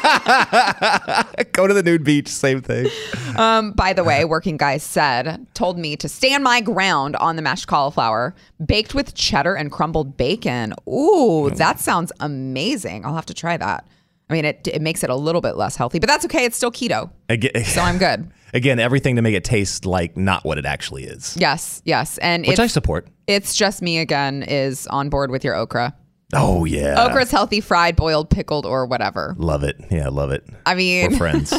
Go to the nude beach, same thing. By the way, Working Guys told me to stand my ground on the mashed cauliflower baked with cheddar and crumbled bacon. Ooh, that sounds amazing. I'll have to try that. I mean, it makes it a little bit less healthy, but that's okay. It's still keto. So I'm good. Again, everything to make it taste like not what it actually is. Yes. And which I support. It's just me again is on board with your okra. Oh, yeah. Okra's healthy, fried, boiled, pickled, or whatever. Love it. Yeah, love it. I mean, we're friends.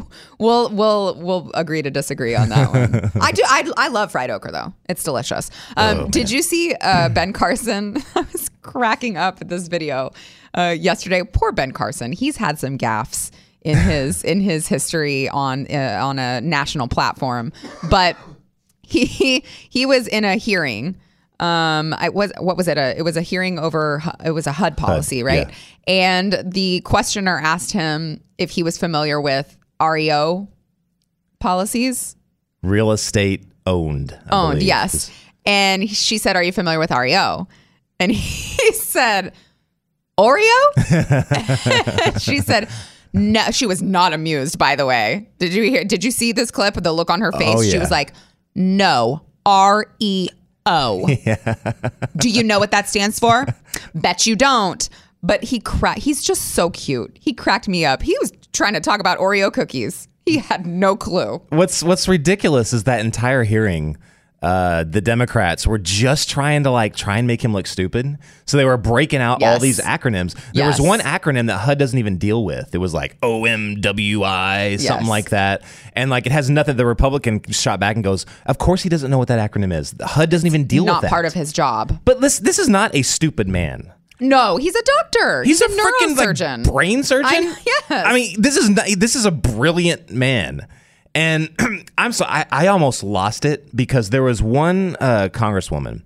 We'll agree to disagree on that one. I love fried okra though. It's delicious. Did you see Ben Carson? I was cracking up at this video yesterday. Poor Ben Carson. He's had some gaffes in his history on a national platform, but he was in a hearing. It was a hearing over, it was a HUD policy, right? Yeah. And the questioner asked him if he was familiar with REO policies. Real estate owned, yes. And she said, are you familiar with REO? And he said, Oreo? She said, no, she was not amused, by the way. Did you see this clip? The look on her face? Oh, yeah. She was like, no, REO. Yeah. Do you know what that stands for? Bet you don't. But he's just so cute. He cracked me up. He was trying to talk about Oreo cookies. He had no clue. What's ridiculous is that entire hearing, the Democrats were just trying to try and make him look stupid. So they were breaking out all these acronyms. There was one acronym that HUD doesn't even deal with. It was like OMWI, something like that. And it has nothing. The Republican shot back and goes, of course he doesn't know what that acronym is. The HUD doesn't even deal with that. Not part of his job. But this is not a stupid man. No, he's a doctor. He's a freaking freaking brain surgeon. Yes. I mean, this is a brilliant man. And I almost lost it because there was one congresswoman,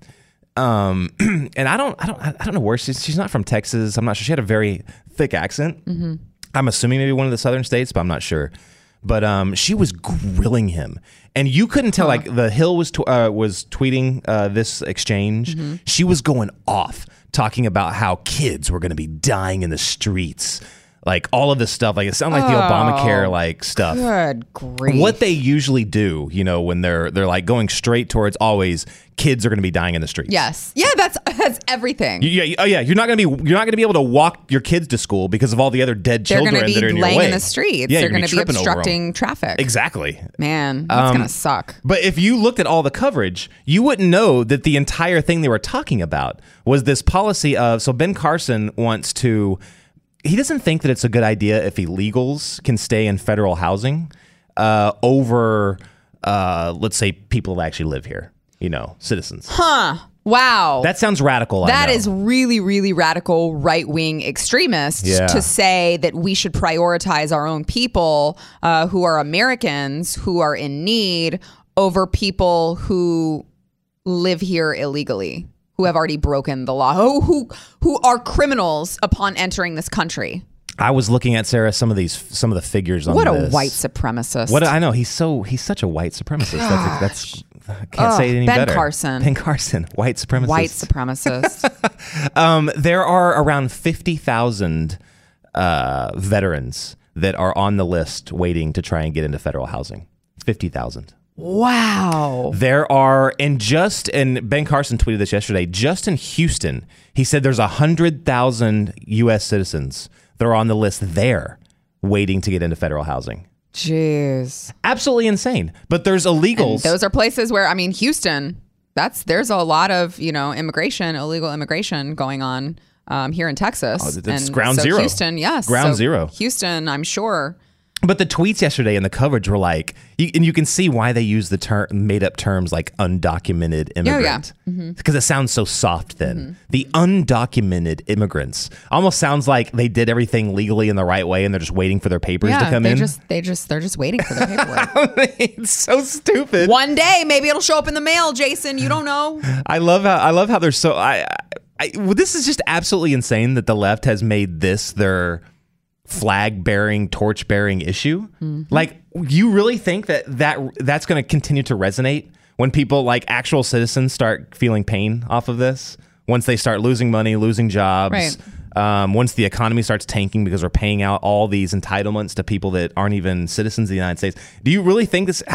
and I don't know where she's not from Texas. I'm not sure. She had a very thick accent. Mm-hmm. I'm assuming maybe one of the southern states, but I'm not sure. But she was grilling him, and you couldn't tell. The Hill was tweeting this exchange. Mm-hmm. She was going off, talking about how kids were going to be dying in the streets. All of this stuff, it sounded like the Obamacare stuff. Good grief. What they usually do, when they're going straight towards always kids are going to be dying in the streets. Yes, yeah, that's everything. Yeah. You're not going to be able to walk your kids to school because of all the other dead children that are in your way. They're going to be laying in the streets. They're going to be obstructing traffic. Exactly. Man, that's going to suck. But if you looked at all the coverage, you wouldn't know that the entire thing they were talking about was this policy of. So Ben Carson wants to. He doesn't think that it's a good idea if illegals can stay in federal housing over, let's say, people that actually live here, citizens. Huh. Wow. That sounds radical. That is really, really radical right-wing extremist to say that we should prioritize our own people who are Americans, who are in need, over people who live here illegally. Who have already broken the law, who are criminals upon entering this country. I was looking at, Sarah, some of the figures on this. What a this. white supremacist. I know he's such a white supremacist. That's I can't say it any better. Ben Carson, white supremacist. White supremacist. There are around 50,000 veterans that are on the list waiting to try and get into federal housing. 50,000. Wow. There are, and Ben Carson tweeted this yesterday, just in Houston, he said there's 100,000 U.S. citizens that are on the list there waiting to get into federal housing. Jeez. Absolutely insane. But there's illegals. And those are places where, Houston, there's a lot of, illegal immigration going on here in Texas. Oh, that's ground zero. Houston, yes. Ground zero. Houston, I'm sure. But the tweets yesterday and the coverage were and you can see why they use the made up terms like undocumented immigrant. Because it sounds so soft then. Mm-hmm. The undocumented immigrants almost sounds like they did everything legally in the right way and they're just waiting for their papers to come in. They're just waiting for their paperwork. It's so stupid. One day, maybe it'll show up in the mail, Jason. You don't know. I love how they're so. This is just absolutely insane that the left has made this their flag-bearing, torch-bearing issue. Mm-hmm. You really think that's going to continue to resonate when people actual citizens start feeling pain off of this? Once they start losing money, losing jobs, right. Once the economy starts tanking because we're paying out all these entitlements to people that aren't even citizens of the United States. Do you really think they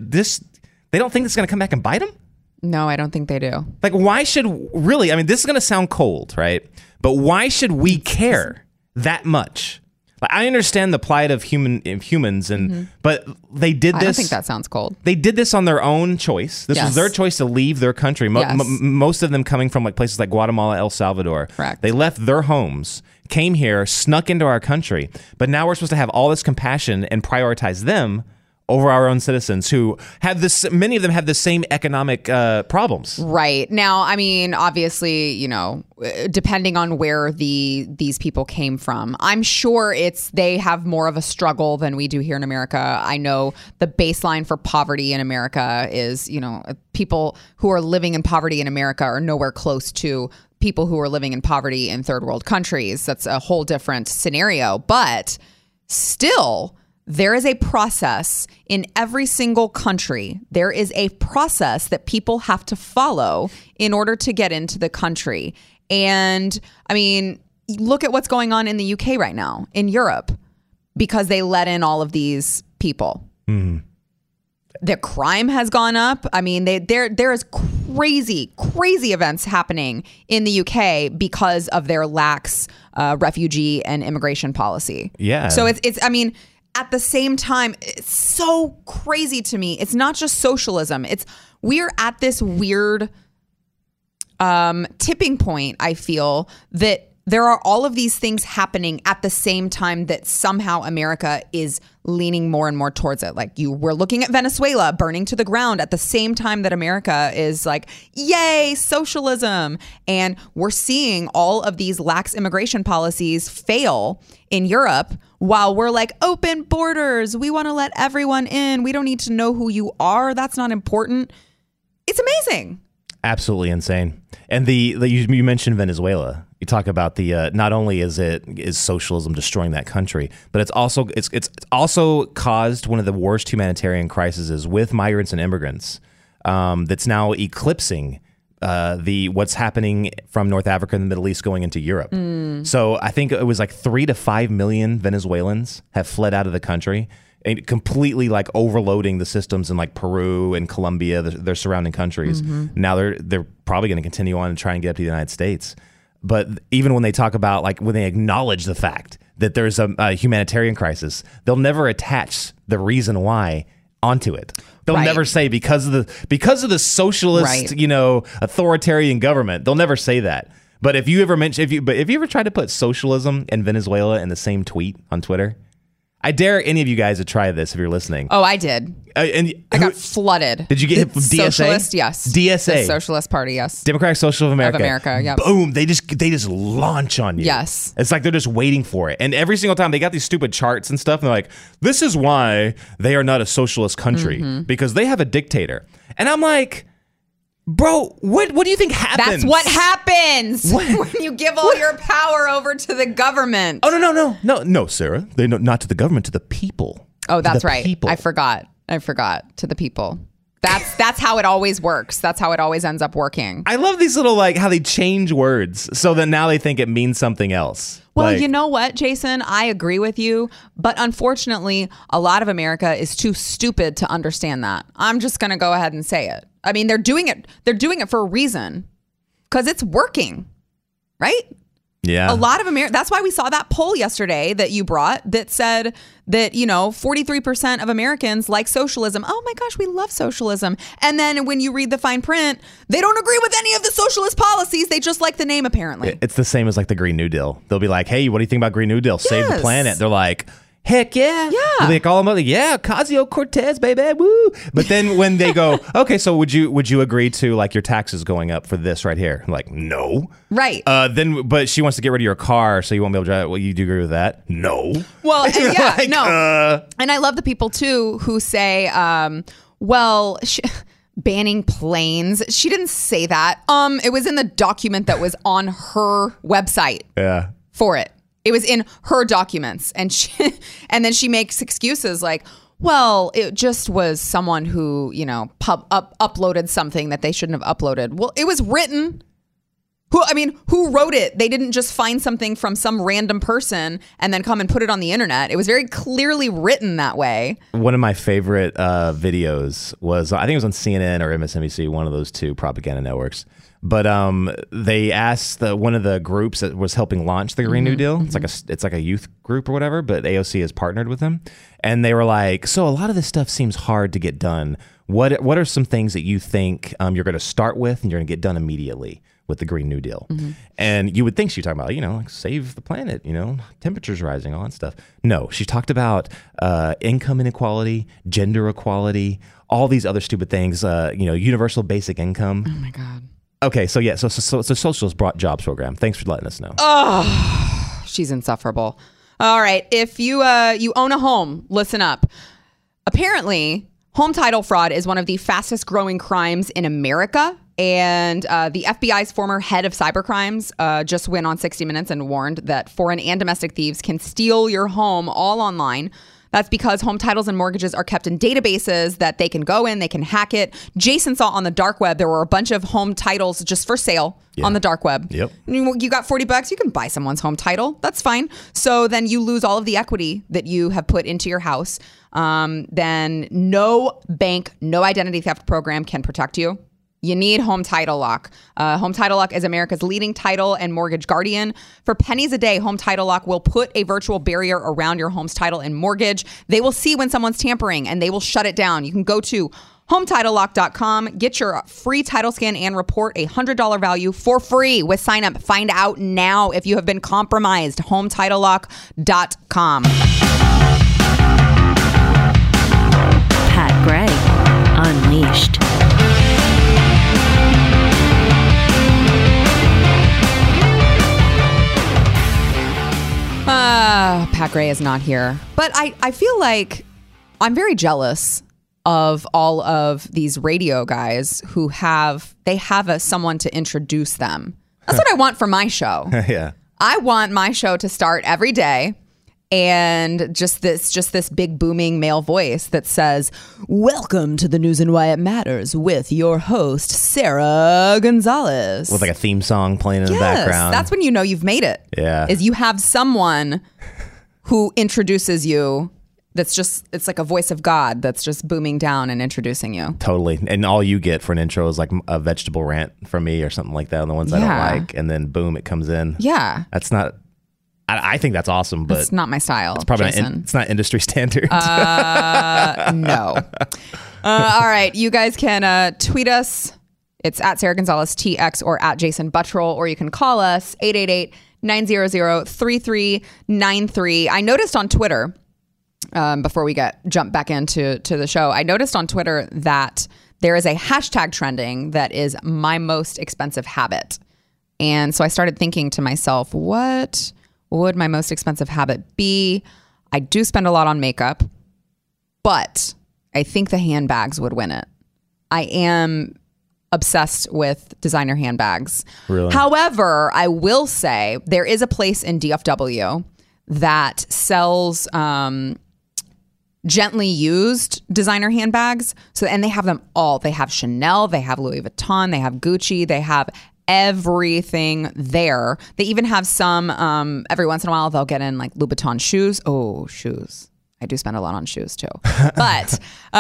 don't think it's going to come back and bite them? No, I don't think they do. Why should this is going to sound cold, right? But why should we care that much? I understand the plight of humans, but they did this. I don't think that sounds cold. They did this on their own choice. This was their choice to leave their country. Most of them coming from places like Guatemala, El Salvador. Correct. They left their homes, came here, snuck into our country, but now we're supposed to have all this compassion and prioritize them over our own citizens who have many of them have the same economic problems. Right. Now, obviously, depending on where these people came from, I'm sure they have more of a struggle than we do here in America. I know the baseline for poverty in America is, people who are living in poverty in America are nowhere close to people who are living in poverty in third world countries. That's a whole different scenario. But still, there is a process in every single country. There is a process that people have to follow in order to get into the country. And look at what's going on in the UK right now, in Europe, because they let in all of these people. Mm-hmm. The crime has gone up. There is crazy events happening in the UK because of their lax refugee and immigration policy. Yeah. So it's at the same time, it's so crazy to me. It's not just socialism. We're at this weird tipping point, I feel, that there are all of these things happening at the same time that somehow America is leaning more and more towards it. Like we're looking at Venezuela burning to the ground at the same time that America is like, yay, socialism. And we're seeing all of these lax immigration policies fail in Europe while we're like, open borders. We want to let everyone in. We don't need to know who you are. That's not important. It's amazing. Absolutely insane. And you mentioned Venezuela. You talk about the not only is socialism destroying that country, but it's also caused one of the worst humanitarian crises with migrants and immigrants that's now eclipsing what's happening from North Africa and the Middle East going into Europe. So I think it was like 3 to 5 million Venezuelans have fled out of the country, and completely like overloading the systems in like Peru and Colombia, their surrounding countries. Now they're probably going to continue on and try and get up to the United States. But even when they talk about, like, when they acknowledge the fact that there's a humanitarian crisis, they'll never attach the reason why onto it. They'll never say because of the socialist, authoritarian government. They'll never say that. But if you ever tried to put socialism and Venezuela in the same tweet on Twitter, I dare any of you guys to try this if you're listening. Oh, I did. I got flooded. Did you get hit from DSA? Socialist, yes. DSA. The Socialist Party, yes. Democratic Social of America. Yep. Boom. They just launch on you. Yes. It's like they're just waiting for it. And every single time they got these stupid charts and stuff, and they're like, this is why they are not a socialist country, because they have a dictator. And I'm like, bro, what do you think happens? That's what happens when you give all your power over to the government. Oh, no, Sarah. Not to the government, to the people. Oh, that's right. People. I forgot. To the people. That's how it always works. That's how it always ends up working. I love these little, like, how they change words so that now they think it means something else. Well, you know what, Jason? I agree with you. But unfortunately, a lot of America is too stupid to understand that. I'm just going to go ahead and say it. I mean, they're doing it. They're doing it for a reason, because it's working, right? Yeah. A lot of America. That's why we saw that poll yesterday that you brought that said that, 43% of Americans like socialism. Oh my gosh, we love socialism. And then when you read the fine print, they don't agree with any of the socialist policies. They just like the name, apparently. It's the same as like the Green New Deal. They'll be like, hey, what do you think about Green New Deal? Save the planet. They're like, heck yeah. Yeah. They call them like, yeah, Ocasio-Cortez, baby, woo. But then when they go, okay, so would you agree to like your taxes going up for this right here? I'm like, no. Right. But she wants to get rid of your car, so you won't be able to drive. Well, you do agree with that? No. Well, and yeah, like, no. And I love the people too who say, banning planes. She didn't say that. It was in the document that was on her website. Yeah. For it. It was in her documents, and then she makes excuses like, well, it just was someone who, uploaded something that they shouldn't have uploaded. Well, it was written. Who wrote it? They didn't just find something from some random person and then come and put it on the internet. It was very clearly written that way. One of my favorite videos was, I think it was on CNN or MSNBC, one of those two propaganda networks. But they asked one of the groups that was helping launch the Green New Deal. It's like a youth group or whatever, but AOC has partnered with them. And they were like, so a lot of this stuff seems hard to get done. What are some things that you think you're going to start with and you're going to get done immediately with the Green New Deal? And you would think she'd talk about, like save the planet, temperatures rising, all that stuff. No, she talked about income inequality, gender equality, all these other stupid things, universal basic income. Oh my God. Okay, so yeah, so Socialist brought jobs program. Thanks for letting us know. Oh, she's insufferable. All right, if you own a home, listen up. Apparently, home title fraud is one of the fastest growing crimes in America. And the FBI's former head of cybercrimes just went on 60 Minutes and warned that foreign and domestic thieves can steal your home all online. That's because home titles and mortgages are kept in databases that they can go in, they can hack it. Jason saw on the dark web, there were a bunch of home titles just for sale on the dark web. Yep. You got $40, you can buy someone's home title. That's fine. So then you lose all of the equity that you have put into your house. Then no bank, no identity theft program can protect you. You need Home Title Lock. Home Title Lock is America's leading title and mortgage guardian. For pennies a day, Home Title Lock will put a virtual barrier around your home's title and mortgage. They will see when someone's tampering and they will shut it down. You can go to HometitleLock.com, get your free title scan and report a $100 value for free with sign up. Find out now if you have been compromised. HometitleLock.com. Pat Gray, Unleashed. Pat Gray is not here. But I feel like I'm very jealous of all of these radio guys who have someone to introduce them. That's what I want for my show. Yeah. I want my show to start every day and just this big booming male voice that says, "Welcome to the news and why it matters with your host, Sarah Gonzalez." With like a theme song playing in the background. That's when you know you've made it. Yeah. Is you have someone who introduces you. It's like a voice of God that's just booming down and introducing you. Totally. And all you get for an intro is like a vegetable rant from me or something like that on the ones I don't like. And then boom, it comes in. Yeah. That's not, I think that's awesome, but it's not my style. it's probably Jason. it's not industry standard. No. All right. You guys can tweet us. It's at Sarah Gonzalez TX or at Jason Buttrell, or you can call us 888-900-3393. I noticed on Twitter, before we jump back into the show, I noticed on Twitter that there is a hashtag trending that is my most expensive habit. And so I started thinking to myself, what would my most expensive habit be? I do spend a lot on makeup, but I think the handbags would win it. I am obsessed with designer handbags. Really? However, I will say there is a place in DFW that sells gently used designer handbags. And they have them all. They have Chanel, they have Louis Vuitton, they have Gucci, they have everything there. They even have some, every once in a while, they'll get in like Louboutin shoes. Oh, shoes. I do spend a lot on shoes too. But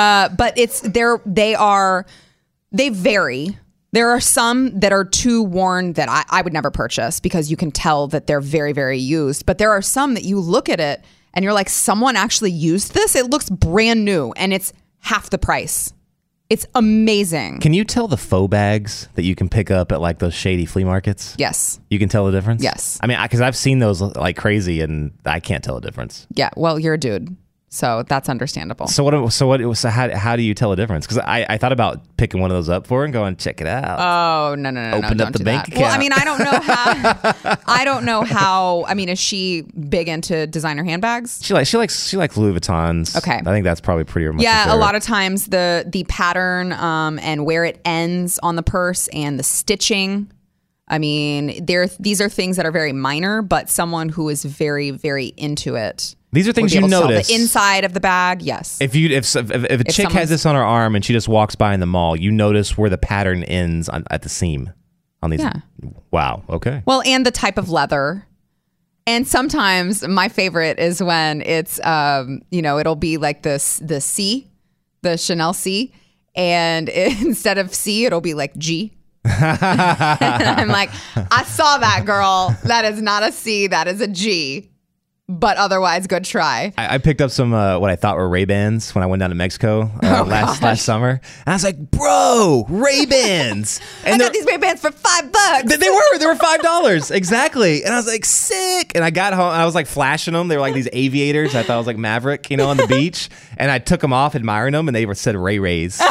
they vary. There are some that are too worn that I would never purchase because you can tell that they're very, very used. But there are some that you look at it and you're like, someone actually used this? It looks brand new and it's half the price. It's amazing. Can you tell the faux bags that you can pick up at like those shady flea markets? Yes. You can tell the difference? Yes. I mean, because I've seen those like crazy and I can't tell the difference. Yeah. Well, you're a dude. So that's understandable. So how do you tell a difference? Because I thought about picking one of those up for her and going, check it out. Oh, no. Opened up the bank account. Well, I mean, I don't know how, I mean, is she big into designer handbags? She likes Louis Vuittons. Okay. I think that's probably pretty much. Yeah, a lot of times the pattern and where it ends on the purse and the stitching. I mean, these are things that are very minor, but someone who is very, very into it. These are things you notice. The inside of the bag, yes. If a chick has this on her arm and she just walks by in the mall, you notice where the pattern ends at the seam on these. Yeah. Wow. Okay. Well, and the type of leather. And sometimes my favorite is when it's, it'll be like the C, the Chanel C, and instead of C, it'll be like G. And I'm like, I saw that, girl. That is not a C, that is a G. But otherwise, good try. I picked up some what I thought were Ray-Bans when I went down to Mexico last summer. And I was like, bro, Ray-Bans. And I got these Ray-Bans for $5. They were $5. Exactly. And I was like, sick. And I got home and I was like flashing them. They were like these aviators. I thought I was like Maverick, on the beach. And I took them off admiring them and they said Ray-Rays.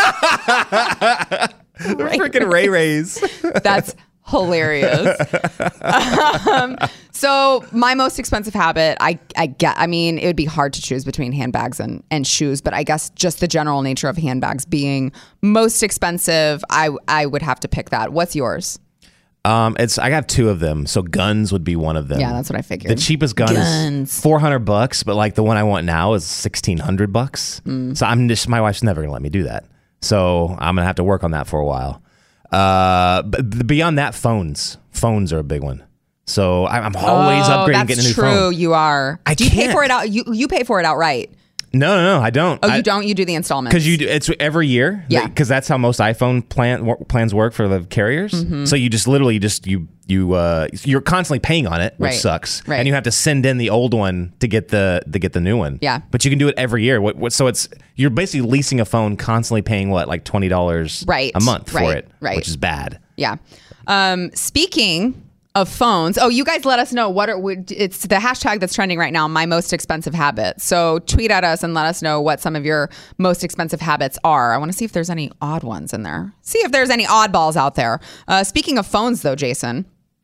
Freaking Ray-Rays. That's hilarious. So my most expensive habit, it would be hard to choose between handbags and shoes, but I guess just the general nature of handbags being most expensive, I would have to pick that. What's yours? I got two of them. So guns would be one of them. Yeah, that's what I figured. The cheapest gun is $400, but like the one I want now is $1,600. So my wife's never gonna let me do that. So I'm gonna have to work on that for a while. But beyond that, phones are a big one. So I'm always upgrading, getting a new phone. That's true. You are. Do you pay for it out? You pay for it outright. No, I don't. Oh, you don't? You do the installments? Because it's every year. Yeah. Because that's how most iPhone plans work for the carriers. Mm-hmm. So you just literally you're constantly paying on it, which Right. sucks. Right. And you have to send in the old one to get the new one. Yeah. But you can do it every year. So you're basically leasing a phone, constantly paying like $20 Right. a month for Right. it, Right. which is bad. Yeah. Speaking of phones, you guys let us know it's the hashtag that's trending right now, my most expensive habit. So tweet at us and let us know what some of your most expensive habits are. I want to see if there's any odd ones in there. See if there's any oddballs out there. Speaking of phones though, Jason,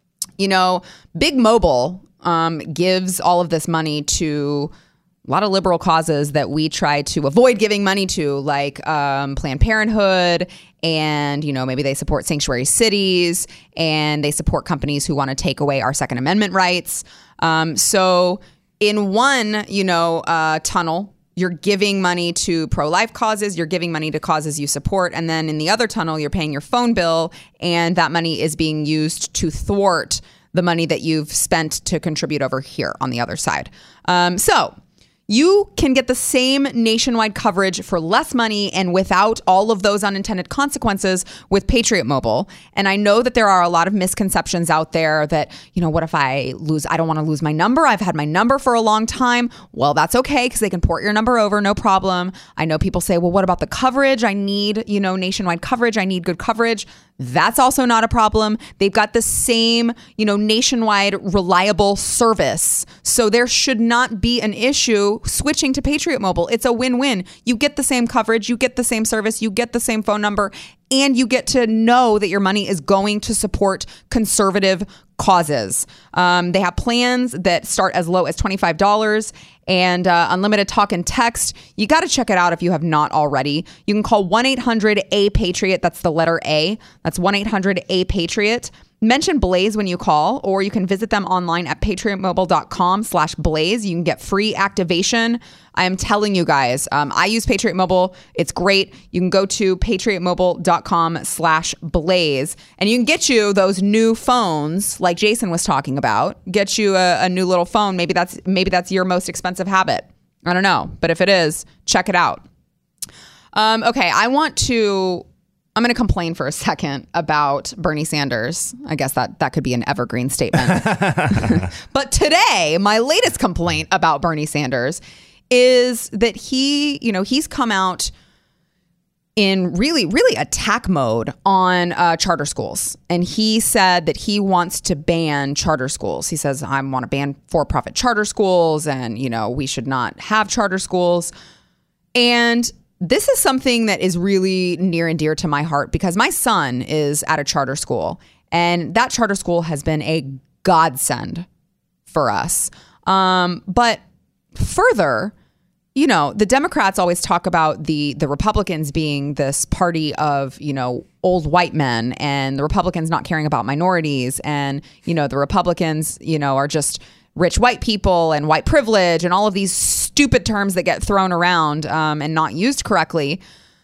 Big Mobile gives all of this money to a lot of liberal causes that we try to avoid giving money to, like Planned Parenthood, and maybe they support sanctuary cities, and they support companies who want to take away our Second Amendment rights. So in one, tunnel, you're giving money to pro-life causes, you're giving money to causes you support, and then in the other tunnel, you're paying your phone bill, and that money is being used to thwart the money that you've spent to contribute over here on the other side. So you can get the same nationwide coverage for less money and without all of those unintended consequences with Patriot Mobile. And I know that there are a lot of misconceptions out there that, what if I don't want to lose my number. I've had my number for a long time. Well, that's okay because they can port your number over, no problem. I know people say, well, what about the coverage? I need, nationwide coverage. I need good coverage. That's also not a problem. They've got the same, nationwide reliable service. So there should not be an issue switching to Patriot Mobile. It's a win-win. You get the same coverage, you get the same service, you get the same phone number, and you get to know that your money is going to support conservative causes. They have plans that start as low as $25 and unlimited talk and text. You got to check it out if you have not already. You can call 1-800-A-PATRIOT. That's the letter A. That's 1-800-A-PATRIOT. Mention Blaze when you call, or you can visit them online at patriotmobile.com/Blaze. You can get free activation. I am telling you guys, I use Patriot Mobile. It's great. You can go to patriotmobile.com/Blaze and you can get you those new phones like Jason was talking about. Get you a new little phone. Maybe that's your most expensive habit. I don't know. But if it is, check it out. Okay, I'm going to complain for a second about Bernie Sanders. I guess that could be an evergreen statement. But today, my latest complaint about Bernie Sanders is that he's come out in really, really attack mode on charter schools. And he said that he wants to ban charter schools. He says, I want to ban for-profit charter schools and, we should not have charter schools. And this is something that is really near and dear to my heart because my son is at a charter school and that charter school has been a godsend for us. But further, the Democrats always talk about the Republicans being this party of, old white men and the Republicans not caring about minorities. And, the Republicans, are just rich white people and white privilege and all of these stupid terms that get thrown around and not used correctly.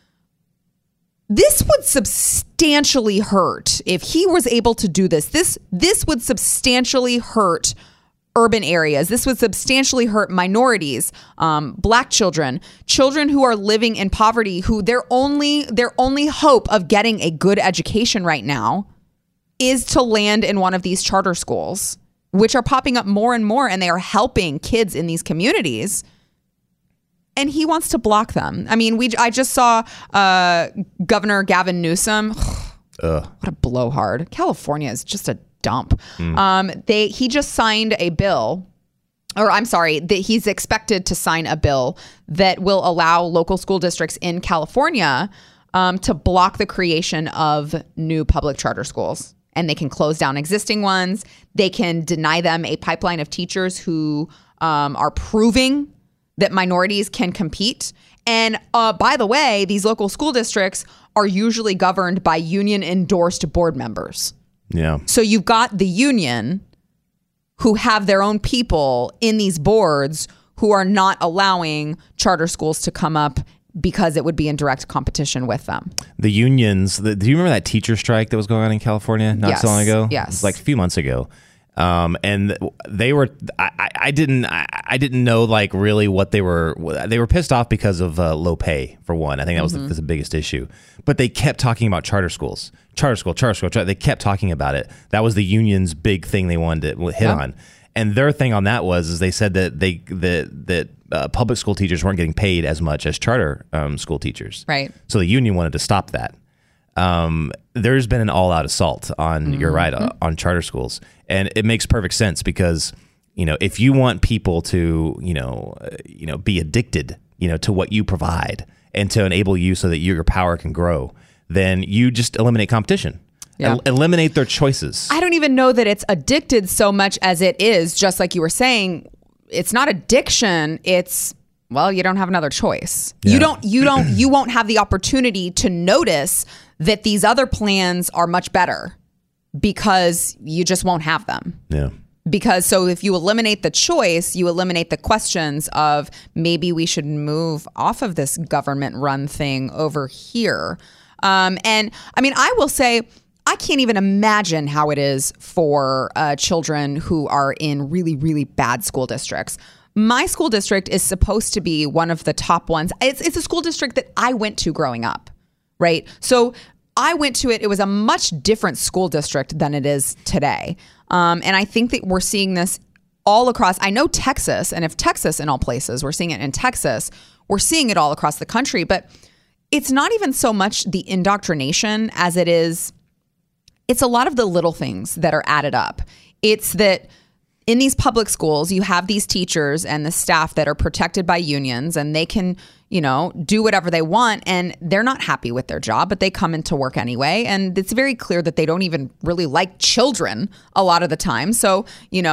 This would substantially hurt if he was able to do this. This would substantially hurt urban areas. This would substantially hurt minorities, Black children who are living in poverty, who their only hope of getting a good education right now is to land in one of these charter schools, which are popping up more and more, and they are helping kids in these communities. And he wants to block them. I mean, I just saw Governor Gavin Newsom. What a blowhard. California is just a dump. He just signed a bill, or I'm sorry, that he's expected to sign a bill that will allow local school districts in California to block the creation of new public charter schools. And they can close down existing ones. They can deny them a pipeline of teachers who are proving that minorities can compete. And by the way, these local school districts are usually governed by union-endorsed board members. Yeah. So you've got the union who have their own people in these boards who are not allowing charter schools to come up because it would be in direct competition with them. The unions, do you remember that teacher strike that was going on in California not so long ago? Yes. It was like a few months ago. And they were, I didn't know like really what they were pissed off because of low pay for one. I think that was the biggest issue. But they kept talking about charter schools. They kept talking about it. That was the union's big thing they wanted to hit on. And their thing on that is they said that public school teachers weren't getting paid as much as charter school teachers. Right. So the union wanted to stop that. There's been an all-out assault on, you're right, on charter schools. And it makes perfect sense because, if you want people to, be addicted, to what you provide and to enable you so that your power can grow, then you just eliminate competition. Yeah. Eliminate their choices. I don't even know that it's addicted so much as it is, just like you were saying, it's not addiction. It's, well, you don't have another choice. Yeah. You won't have the opportunity to notice that these other plans are much better because you just won't have them. Yeah. Because so if you eliminate the choice, you eliminate the questions of maybe we should move off of this government run thing over here. And I mean, I will say, I can't even imagine how it is for children who are in really, really bad school districts. My school district is supposed to be one of the top ones. It's a school district that I went to growing up, right? So I went to it. It was a much different school district than it is today. And I think that we're seeing this all across. I know Texas, and if Texas in all places, we're seeing it in Texas, we're seeing it all across the country. But it's not even so much the indoctrination as it is, it's a lot of the little things that are added up. It's that in these public schools, you have these teachers and the staff that are protected by unions, and they can, do whatever they want, and they're not happy with their job, but they come into work anyway. And it's very clear that they don't even really like children a lot of the time. So,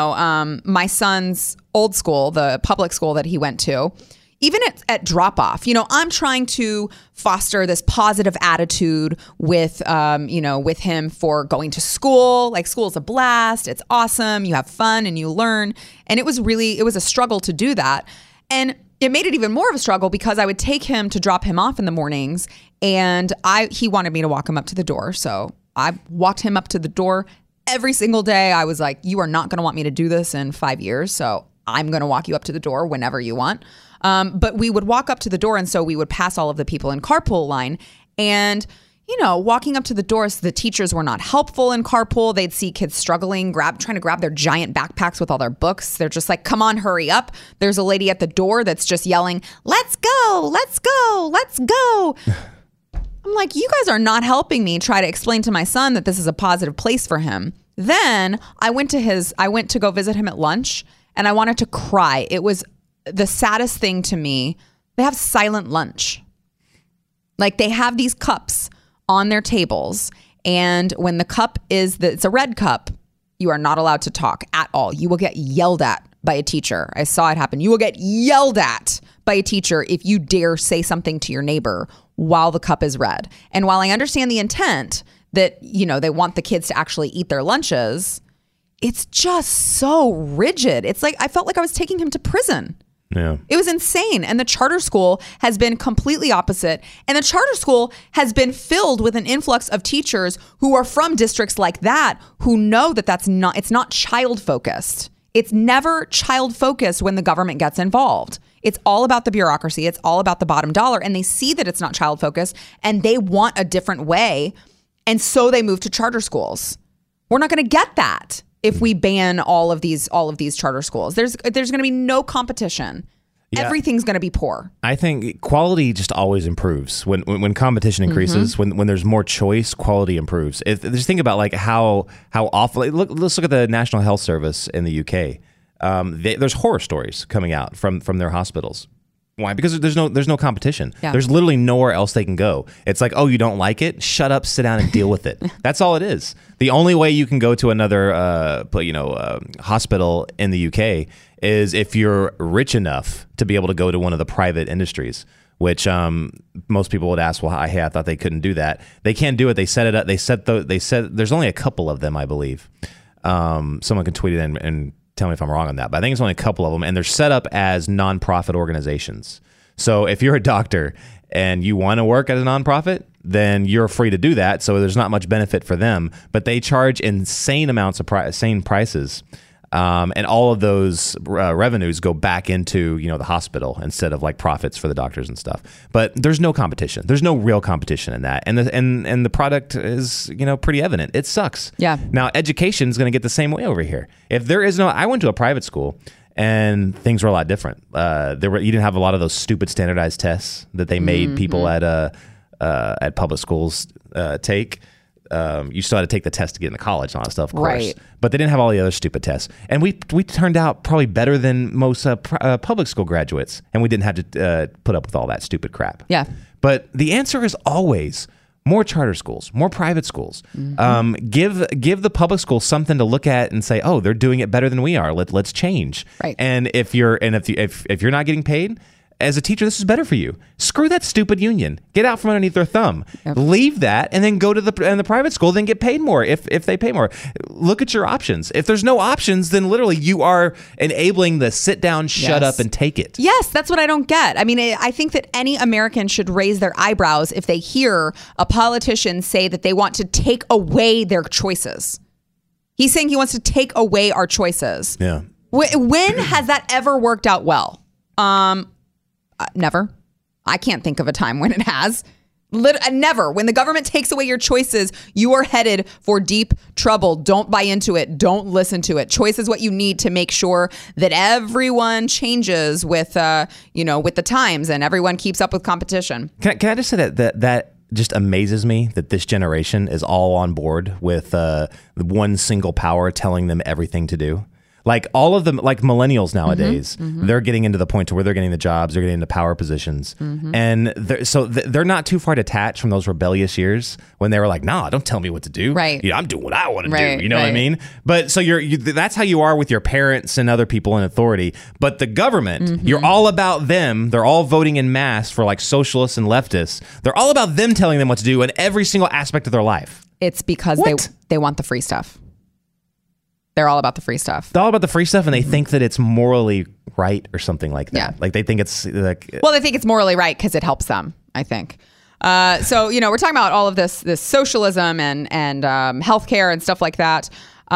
my son's old school, the public school that he went to, even at drop off, I'm trying to foster this positive attitude with, with him for going to school. Like, school is a blast. It's awesome. You have fun and you learn. And it was a struggle to do that. And it made it even more of a struggle because I would take him to drop him off in the mornings, and he wanted me to walk him up to the door. So I walked him up to the door every single day. I was like, you are not going to want me to do this in 5 years. So I'm going to walk you up to the door whenever you want. But we would walk up to the door, and so we would pass all of the people in carpool line. And, walking up to the doors, the teachers were not helpful in carpool. They'd see kids struggling, trying to grab their giant backpacks with all their books. They're just like, come on, hurry up. There's a lady at the door that's just yelling, let's go, let's go, let's go. I'm like, you guys are not helping me try to explain to my son that this is a positive place for him. Then I went to go visit him at lunch, and I wanted to cry. It was the saddest thing to me. They have silent lunch. Like, they have these cups on their tables, and when the cup it's a red cup, you are not allowed to talk at all. You will get yelled at by a teacher. I saw it happen. You will get yelled at by a teacher if you dare say something to your neighbor while the cup is red. And while I understand the intent that, they want the kids to actually eat their lunches, it's just so rigid. It's like, I felt like I was taking him to prison. Yeah. It was insane. And the charter school has been completely opposite. And the charter school has been filled with an influx of teachers who are from districts like that, who know that it's not child focused. It's never child focused when the government gets involved. It's all about the bureaucracy. It's all about the bottom dollar. And they see that it's not child focused, and they want a different way. And so they move to charter schools. We're not going to get that if we ban all of these charter schools. There's going to be no competition. Yeah. Everything's going to be poor. I think quality just always improves when competition increases. When there's more choice, quality improves. Just think about like how awful. Let's look at the National Health Service in the UK. There's horror stories coming out from their hospitals. Why? Because there's no competition. Yeah. There's literally nowhere else they can go. It's like, oh, you don't like it? Shut up, sit down, and deal with it. That's all it is. The only way you can go to another, hospital in the UK is if you're rich enough to be able to go to one of the private industries. Which most people would ask, well, I thought they couldn't do that. They can do it. They set it up. They said there's only a couple of them, I believe. Someone can tweet it and tell me if I'm wrong on that, but I think it's only a couple of them, and they're set up as nonprofit organizations. So if you're a doctor and you want to work at a nonprofit, then you're free to do that. So there's not much benefit for them, but they charge insane amounts of insane prices. And all of those revenues go back into, the hospital instead of like profits for the doctors and stuff. But there's no competition. There's no real competition in that. And the product is, pretty evident. It sucks. Yeah. Now, education is going to get the same way over here. If there is I went to a private school and things were a lot different. You didn't have a lot of those stupid standardized tests that they made people at public schools take. You still had to take the test to get into college and all that stuff, of course. Right. But they didn't have all the other stupid tests. And we turned out probably better than most public school graduates. And we didn't have to put up with all that stupid crap. Yeah. But the answer is always more charter schools, more private schools. Give the public schools something to look at and say, oh, they're doing it better than we are. Let's change. Right. And if you're not getting paid, as a teacher, this is better for you. Screw that stupid union. Get out from underneath their thumb. Yep. Leave that and then go to the private school, then get paid more if they pay more. Look at your options. If there's no options, then literally you are enabling the sit down, shut up, and take it. Yes, that's what I don't get. I mean, I think that any American should raise their eyebrows if they hear a politician say that they want to take away their choices. He's saying he wants to take away our choices. Yeah. When has that ever worked out well? Never. I can't think of a time when it has. Never. When the government takes away your choices, you are headed for deep trouble. Don't buy into it. Don't listen to it. Choice is what you need to make sure that everyone changes with the times and everyone keeps up with competition. Can I just say that just amazes me that this generation is all on board with one single power telling them everything to do. Like all of them, like millennials nowadays, they're getting into the point to where they're getting the jobs, they're getting into power positions. And they're not too far detached from those rebellious years when they were like, nah, don't tell me what to do. Right. I'm doing what I want to do. You know what I mean? But so that's how you are with your parents and other people in authority. But the government, you're all about them. They're all voting in mass for like socialists and leftists. They're all about them telling them what to do in every single aspect of their life. It's because they want the free stuff. They're all about the free stuff. They're all about the free stuff, and they think that it's morally right or something like that. Yeah. Like they think it's like... Well, they think it's morally right because it helps them, I think. So, we're talking about all of this socialism and healthcare and stuff like that.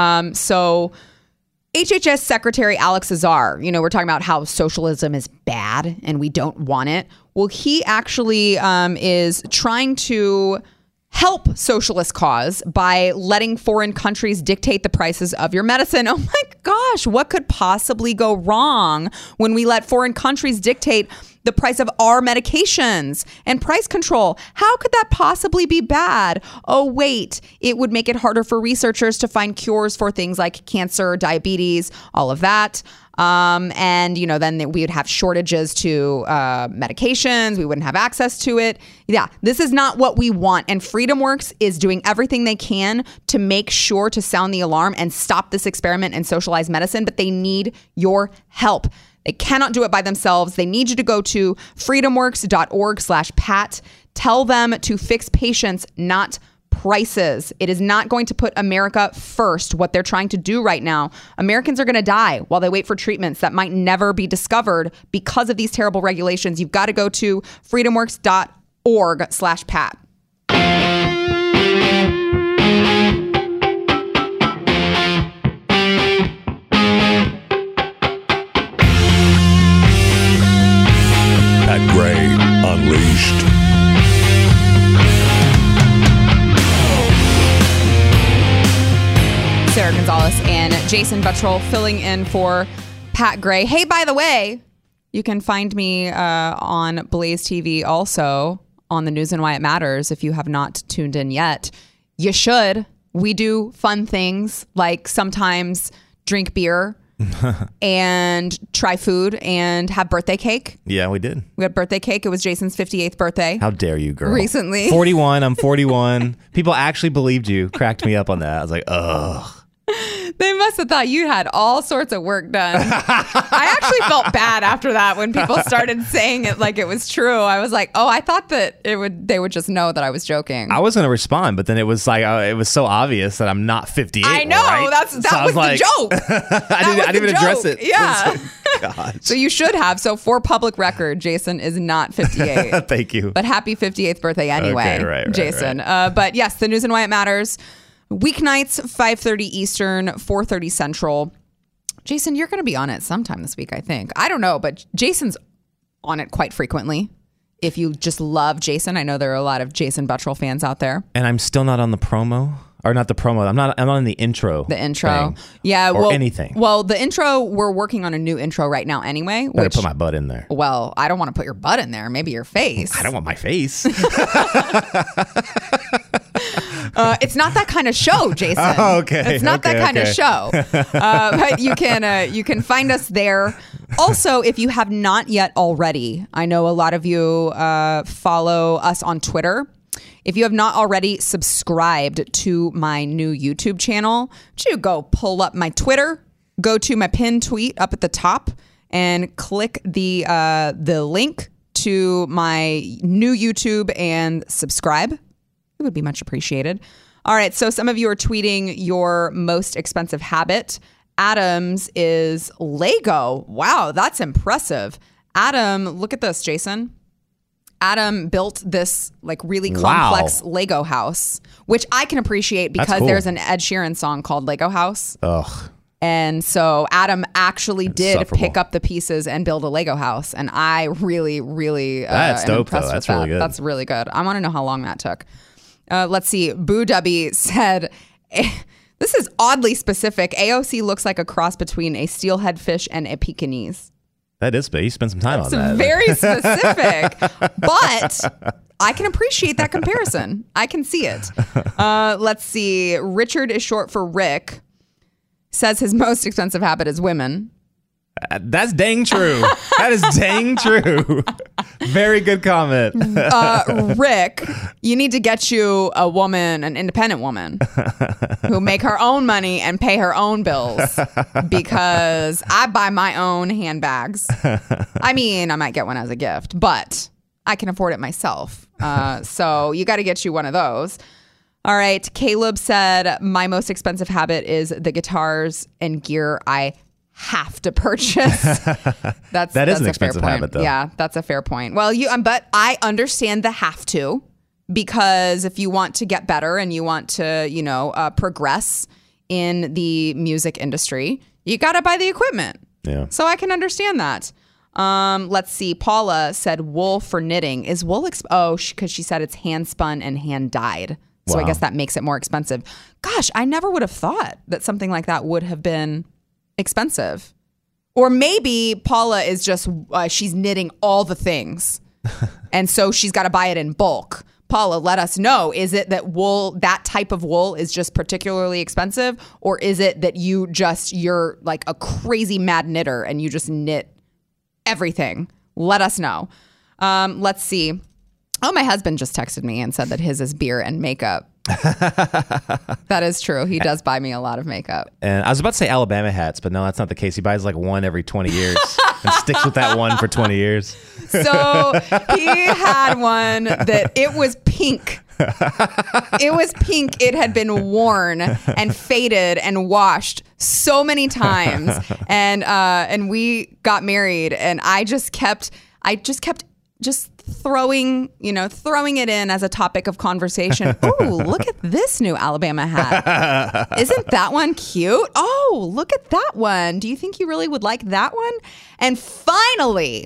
So HHS Secretary Alex Azar, we're talking about how socialism is bad and we don't want it. Well, he actually is trying to help socialist cause by letting foreign countries dictate the prices of your medicine. Oh my gosh, what could possibly go wrong when we let foreign countries dictate the price of our medications and price control? How could that possibly be bad? Oh, wait, it would make it harder for researchers to find cures for things like cancer, diabetes, all of that. And, then we would have shortages to medications. We wouldn't have access to it. Yeah, this is not what we want. And FreedomWorks is doing everything they can to make sure to sound the alarm and stop this experiment in socialized medicine. But they need your help. They cannot do it by themselves. They need you to go to freedomworks.org/Pat. Tell them to fix patients, not prices. It is not going to put America first, what they're trying to do right now. Americans are going to die while they wait for treatments that might never be discovered because of these terrible regulations. You've got to go to freedomworks.org/Pat. Pat Gray Unleashed. Sarah Gonzalez and Jason Buttrell filling in for Pat Gray. Hey, by the way, you can find me on Blaze TV also on the News and Why It Matters. If you have not tuned in yet, you should. We do fun things like sometimes drink beer and try food and have birthday cake. Yeah, we did. We had birthday cake. It was Jason's 58th birthday. How dare you, girl. Recently. 41. I'm 41. People actually believed you. Cracked me up on that. I was like, ugh. They must have thought you had all sorts of work done. I actually felt bad after that when people started saying it like it was true. I was like, oh, I thought that they would just know that I was joking. I was going to respond, but then it was like, it was so obvious that I'm not 58. I know. Right? That was the joke. I didn't even address it. Yeah. God. So you should have. So for public record, Jason is not 58. Thank you. But happy 58th birthday anyway, Okay, right, Jason. But yes, the news and why it matters. Weeknights, 5:30 Eastern, 4:30 Central. Jason, you're going to be on it sometime this week, I think. I don't know, but Jason's on it quite frequently. If you just love Jason, I know there are a lot of Jason Buttrell fans out there. And I'm still not on the promo. Or not the promo. I'm not on the intro. The intro. thing. Yeah. Or anything. Well, the intro, we're working on a new intro right now anyway. Better Which, put my butt in there. well, I don't want to put your butt in there. Maybe your face. I don't want my face. It's not that kind of show, Jason. Oh, okay. It's not that kind of show. But you can find us there. Also, if you have not yet already, I know a lot of you follow us on Twitter. If you have not already subscribed to my new YouTube channel, you go pull up my Twitter, go to my pinned tweet up at the top, and click the link to my new YouTube and subscribe. It would be much appreciated. All right, so some of you are tweeting your most expensive habit. Adam's is Lego. Wow, that's impressive. Adam, look at this, Jason. Adam built this like really complex Lego house, which I can appreciate because cool. there's an Ed Sheeran song called Lego House. Ugh. And so Adam actually did insufferable. pick up the pieces and build a Lego house. And I really, really That's am dope, impressed though. with That's really that. good. That's really good. I want to know how long that took. Let's see. Boo Dubby said, this is oddly specific. AOC looks like a cross between a steelhead fish and a Pekingese. That is, but you spent some time on that. It's very specific, but I can appreciate that comparison. I can see it. Let's see. Richard is short for Rick. Says his most expensive habit is women. That's dang true. That is dang true. Very good comment. Rick, you need to get you a woman, an independent woman who make her own money and pay her own bills because I buy my own handbags. I mean, I might get one as a gift, but I can afford it myself. So you got to get you one of those. All right. Caleb said, my most expensive habit is the guitars and gear I have to purchase. That's an a fair expensive point. habit, though. Yeah, that's a fair point. Well, but I understand the have to, because if you want to get better and you want to, progress in the music industry, you got to buy the equipment. Yeah. So I can understand that. Let's see. Paula said wool for knitting. Is wool because she said it's hand spun and hand dyed. So I Wow. guess that makes it more expensive. Gosh, I never would have thought that something like that would have been expensive. Or maybe Paula is just, she's knitting all the things. And so she's got to buy it in bulk. Paula, let us know. Is it that that type of wool is just particularly expensive? Or is it that you're like a crazy mad knitter and you just knit everything? Let us know. Let's see. Oh, my husband just texted me and said that his is beer and makeup. That is true. He does buy me a lot of makeup. And I was about to say Alabama hats, but no, that's not the case. He buys like one every 20 years and sticks with that one for 20 years. So he had one that it was pink. It was pink. It had been worn and faded and washed so many times. And we got married, and I just kept throwing it in as a topic of conversation. Oh, look at this new Alabama hat. Isn't that one cute? Oh, look at that one. Do you think you really would like that one? And finally,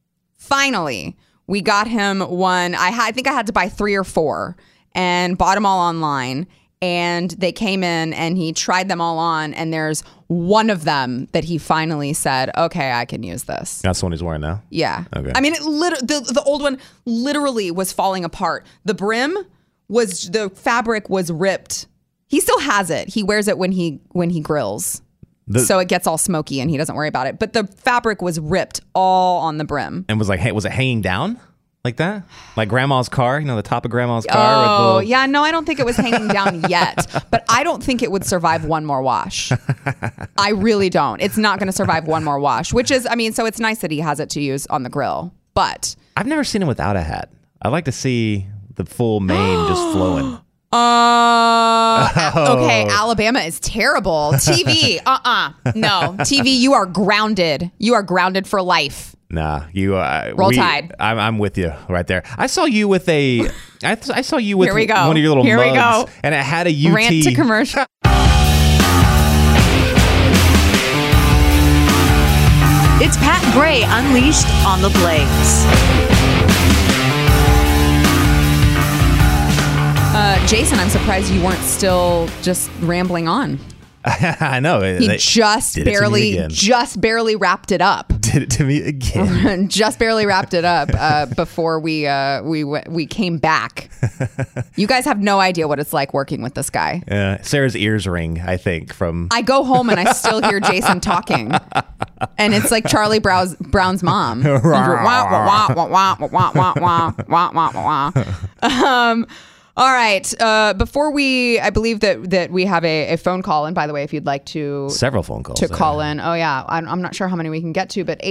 we got him one. I think I had to buy 3 or 4 and bought them all online. And they came in and he tried them all on. And there's one of them that he finally said, okay, I can use this. That's the one he's wearing now? Yeah. Okay. I mean, the old one literally was falling apart. The fabric was ripped. He still has it. He wears it when he grills. So it gets all smoky and he doesn't worry about it. But the fabric was ripped all on the brim. And was it hanging down like that? Like grandma's car, the top of grandma's car? Oh, yeah. No, I don't think it was hanging down yet. But I don't think it would survive one more wash. I really don't. It's not going to survive one more wash, which is, so it's nice that he has it to use on the grill. But I've never seen him without a hat. I'd like to see the full mane just flowing. Okay, Alabama is terrible. TV, no. TV, you are grounded. You are grounded for life. Nah, you. Roll Tide. I'm with you right there. I saw you with a. I saw you with Here we go. one of your little Here we mugs, go. and it had a UT. Rant to commercial. It's Pat Gray Unleashed on the Blaze. Jason, I'm surprised you weren't still just rambling on. I know. He just barely wrapped it up. Did it to me again. Just barely wrapped it up before we came back. You guys have no idea what it's like working with this guy. Sarah's ears ring, I think, from. I go home and I still hear Jason talking, and it's like Charlie Brown's mom. All right. Before I believe that we have a phone call. And by the way, if you'd like to several phone calls to call in. Oh yeah. I'm not sure how many we can get to, but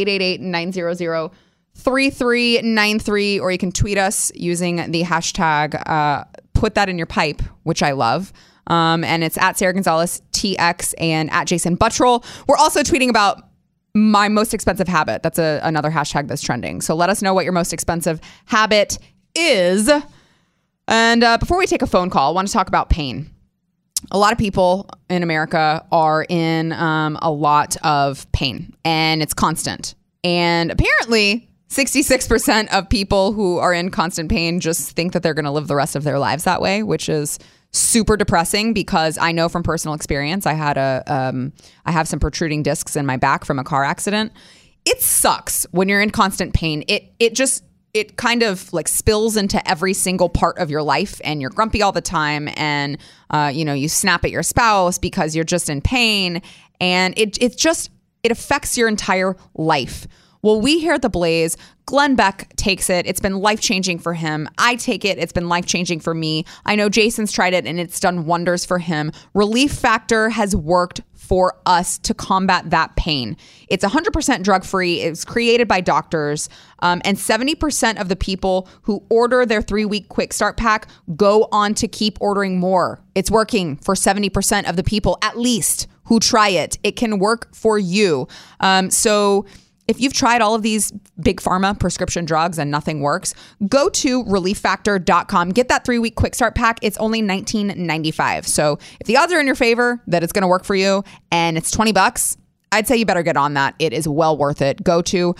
888-900-3393, or you can tweet us using the hashtag, put that in your pipe, which I love. And it's at Sarah Gonzalez TX and at Jason Buttrell. We're also tweeting about my most expensive habit. That's another hashtag that's trending. So let us know what your most expensive habit is. And before we take a phone call, I want to talk about pain. A lot of people in America are in a lot of pain, and it's constant. And apparently, 66% of people who are in constant pain just think that they're going to live the rest of their lives that way, which is super depressing because I know from personal experience, I have some protruding discs in my back from a car accident. It sucks when you're in constant pain. It kind of like spills into every single part of your life, and you're grumpy all the time, and you snap at your spouse because you're just in pain, and it affects your entire life. Well, we here at The Blaze, Glenn Beck takes it. It's been life-changing for him. I take it. It's been life-changing for me. I know Jason's tried it, and it's done wonders for him. Relief Factor has worked for us to combat that pain. It's 100% drug-free. It was created by doctors. And 70% of the people who order their 3-week quick start pack go on to keep ordering more. It's working for 70% of the people, at least, who try it. It can work for you. So if you've tried all of these big pharma prescription drugs and nothing works, go to relieffactor.com. Get that 3-week quick start pack. It's only $19.95. So if the odds are in your favor that it's going to work for you and it's $20, I'd say you better get on that. It is well worth it. Go to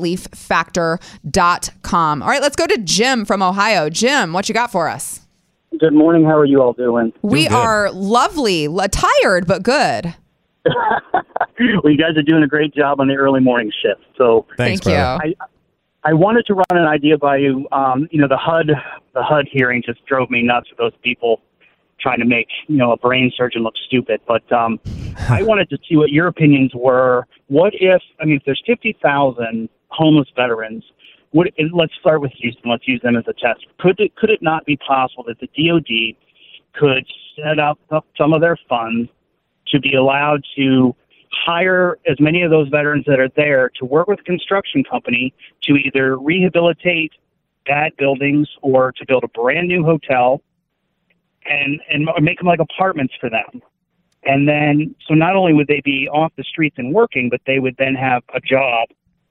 relieffactor.com. All right, let's go to Jim from Ohio. Jim, what you got for us? Good morning. How are you all doing? We are lovely, tired, but good. Well, you guys are doing a great job on the early morning shift. So thank you. I wanted to run an idea by you. The HUD hearing just drove me nuts with those people trying to make a brain surgeon look stupid. But I wanted to see what your opinions were. What if there's 50,000 homeless veterans? Let's start with Houston. Let's use them as a test. Could it not be possible that the DOD could set up some of their funds to be allowed to hire as many of those veterans that are there to work with a construction company to either rehabilitate bad buildings or to build a brand new hotel and make them like apartments for them? And then, so not only would they be off the streets and working, but they would then have a job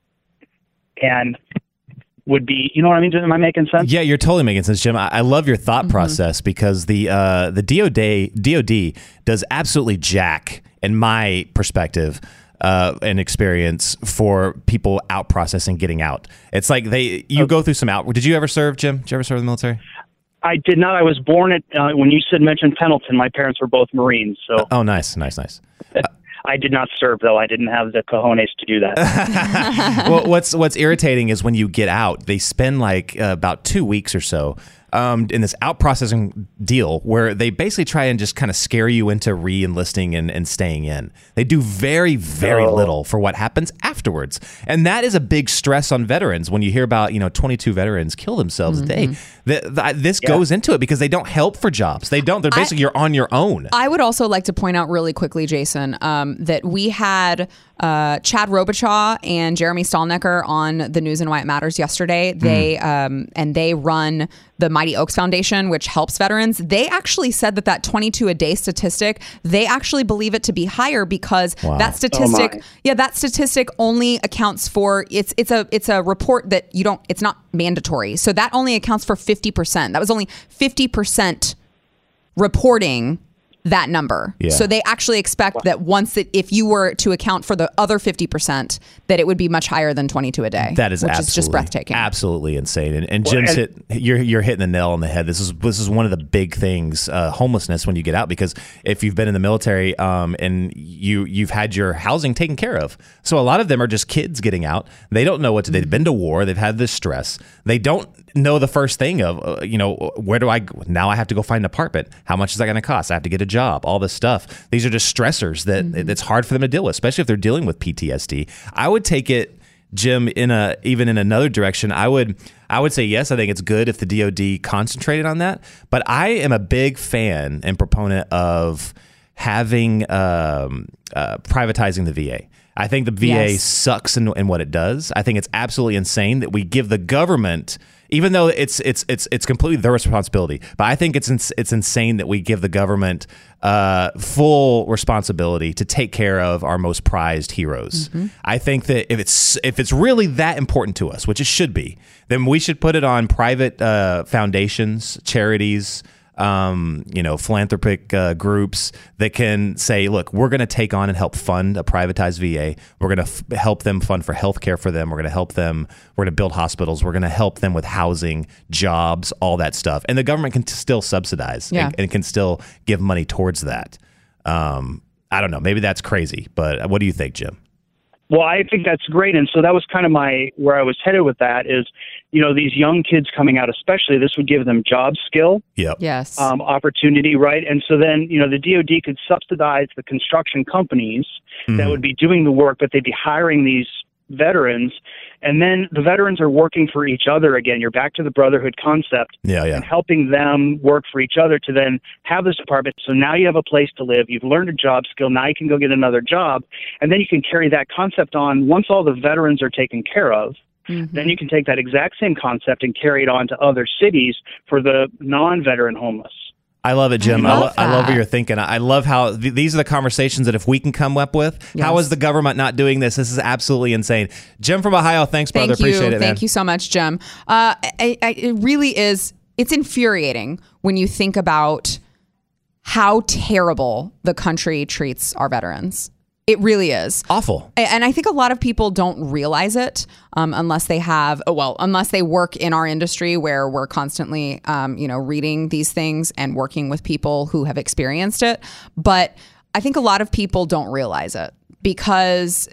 and would be, you know what I mean? Am I making sense? Yeah, you're totally making sense, Jim. I love your thought process because the DOD does absolutely jack, in my perspective and experience, for people out processing getting out. It's like you go through some out. Did you ever serve, Jim? Did you ever serve in the military? I did not. I was born at when you mentioned Pendleton. My parents were both Marines. So nice. I did not serve, though. I didn't have the cojones to do that. Well, what's irritating is when you get out, they spend like about 2 weeks or so in this out processing deal where they basically try and just kind of scare you into re-enlisting and staying in. They do very, very little for what happens afterwards. And that is a big stress on veterans. When you hear about, 22 veterans kill themselves a day, this goes into it because they don't help for jobs. They don't. They're basically, you're on your own. I would also like to point out really quickly, Jason, that we had Chad Robichaud and Jeremy Stallnecker on the News and Why It Matters yesterday. They run the Mighty Oaks Foundation, which helps veterans, they actually said that 22 a day statistic, they actually believe it to be higher because that statistic, that statistic only accounts for it's a report that it's not mandatory. So that only accounts for 50%. That was only 50% reporting that number. Yeah. So they actually expect that if you were to account for the other 50%, that it would be much higher than 22 a day. That is which is just breathtaking. Absolutely insane. And Jim's you're hitting the nail on the head. This is one of the big things, homelessness when you get out, because if you've been in the military and you've had your housing taken care of. So a lot of them are just kids getting out. They don't know what to do. They've been to war. They've had this stress. They don't know the first thing of, where do I go? Now I have to go find an apartment. How much is that going to cost? I have to get a job, all this stuff. These are just stressors that it's hard for them to deal with, especially if they're dealing with PTSD. I would take it, Jim, even in another direction. I would say yes. I think it's good if the DoD concentrated on that. But I am a big fan and proponent of having privatizing the VA. I think the VA sucks in what it does. I think it's absolutely insane that we give the government, even though it's completely their responsibility, but I think it's insane that we give the government full responsibility to take care of our most prized heroes. I think that if it's really that important to us, which it should be, then we should put it on private foundations, charities, philanthropic groups that can say, look, we're going to take on and help fund a privatized VA. We're going to help them fund for healthcare for them. We're going to help them. We're going to build hospitals. We're going to help them with housing, jobs, all that stuff. And the government can still subsidize and can still give money towards that. I don't know. Maybe that's crazy, but what do you think, Jim? Well, I think that's great. And so that was kind of where I was headed with that is, these young kids coming out, especially, this would give them job skill, opportunity, right? And so then, the DoD could subsidize the construction companies that would be doing the work, but they'd be hiring these veterans. And then the veterans are working for each other again. You're back to the brotherhood concept and helping them work for each other to then have this apartment. So now you have a place to live. You've learned a job skill. Now you can go get another job. And then you can carry that concept on. Once all the veterans are taken care of, then you can take that exact same concept and carry it on to other cities for the non-veteran homeless. I love it, Jim. I love what you're thinking. I love how these are the conversations that if we can come up with, how is the government not doing this? This is absolutely insane. Jim from Ohio, thanks, brother. Appreciate it, man. Thank you so much, Jim. It really is. It's infuriating when you think about how terrible the country treats our veterans. It really is awful. And I think a lot of people don't realize it unless they work in our industry where we're constantly, reading these things and working with people who have experienced it. But I think a lot of people don't realize it, because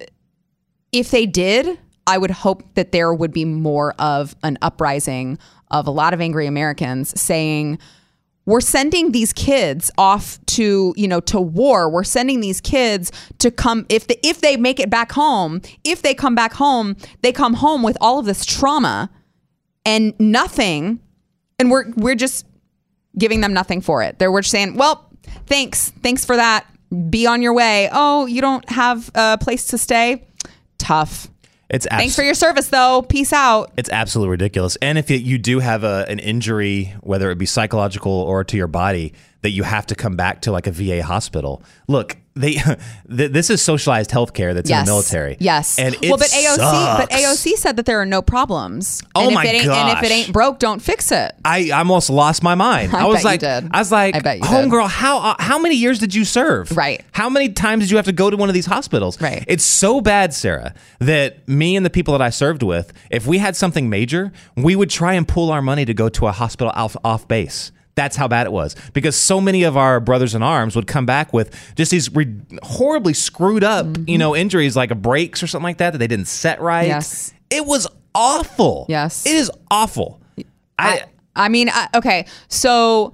if they did, I would hope that there would be more of an uprising of a lot of angry Americans saying, we're sending these kids off to war. We're sending these kids to come, if they make it back home, if they come back home, they come home with all of this trauma and nothing. And we're just giving them nothing for it. We're just saying, well, thanks for that. Be on your way. Oh, you don't have a place to stay? Tough. Thanks for your service, though. Peace out. It's absolutely ridiculous. And if you do have an injury, whether it be psychological or to your body, that you have to come back to like a VA hospital. Look, this is socialized healthcare that's in the military. Yes. And but AOC said that there are no problems. Oh and my gosh. And if it ain't broke, don't fix it. I almost lost my mind. I was like, homegirl, how many years did you serve? Right. How many times did you have to go to one of these hospitals? Right. It's so bad, Sarah, that me and the people that I served with, if we had something major, we would try and pool our money to go to a hospital off base. That's how bad it was, because so many of our brothers in arms would come back with just these horribly screwed up, injuries like a brakes or something like that they didn't set right. Yes. It was awful. Yes. It is awful. Okay. So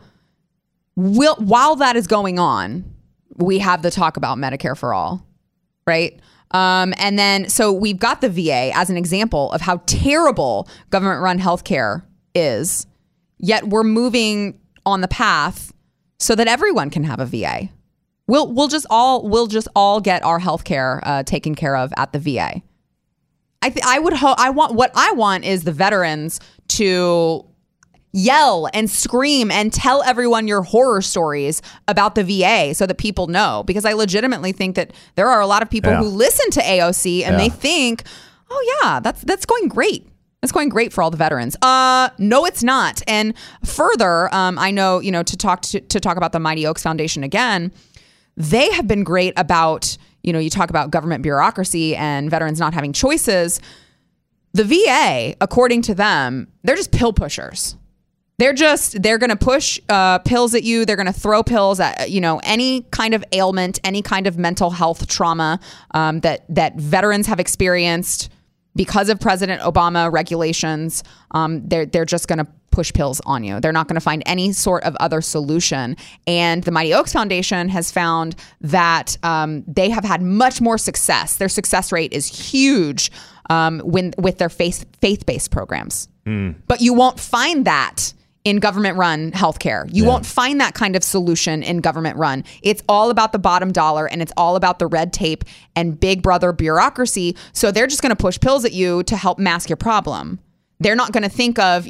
while that is going on, we have the talk about Medicare for all, right? And then, so we've got the VA as an example of how terrible government-run healthcare is, yet we're moving on the path so that everyone can have a VA. We'll just all get our healthcare taken care of at the VA. What I want is the veterans to, yell and scream and tell everyone your horror stories about the VA so that people know. Because I legitimately think that there are a lot of people who listen to AOC and they think, oh yeah, that's going great. It's going great for all the veterans. No, it's not. And further, I know, to talk about the Mighty Oaks Foundation again, they have been great about, you talk about government bureaucracy and veterans not having choices. The VA, according to them, they're just pill pushers. They're going to push pills at you. They're going to throw pills at, any kind of ailment, any kind of mental health trauma that veterans have experienced because of President Obama regulations. They're just going to push pills on you. They're not going to find any sort of other solution. And the Mighty Oaks Foundation has found that they have had much more success. Their success rate is huge with their faith-based programs. But you won't find that in government-run healthcare. You won't find that kind of solution in government-run. It's all about the bottom dollar, and it's all about the red tape and big brother bureaucracy. So they're just going to push pills at you to help mask your problem. They're not going to think of,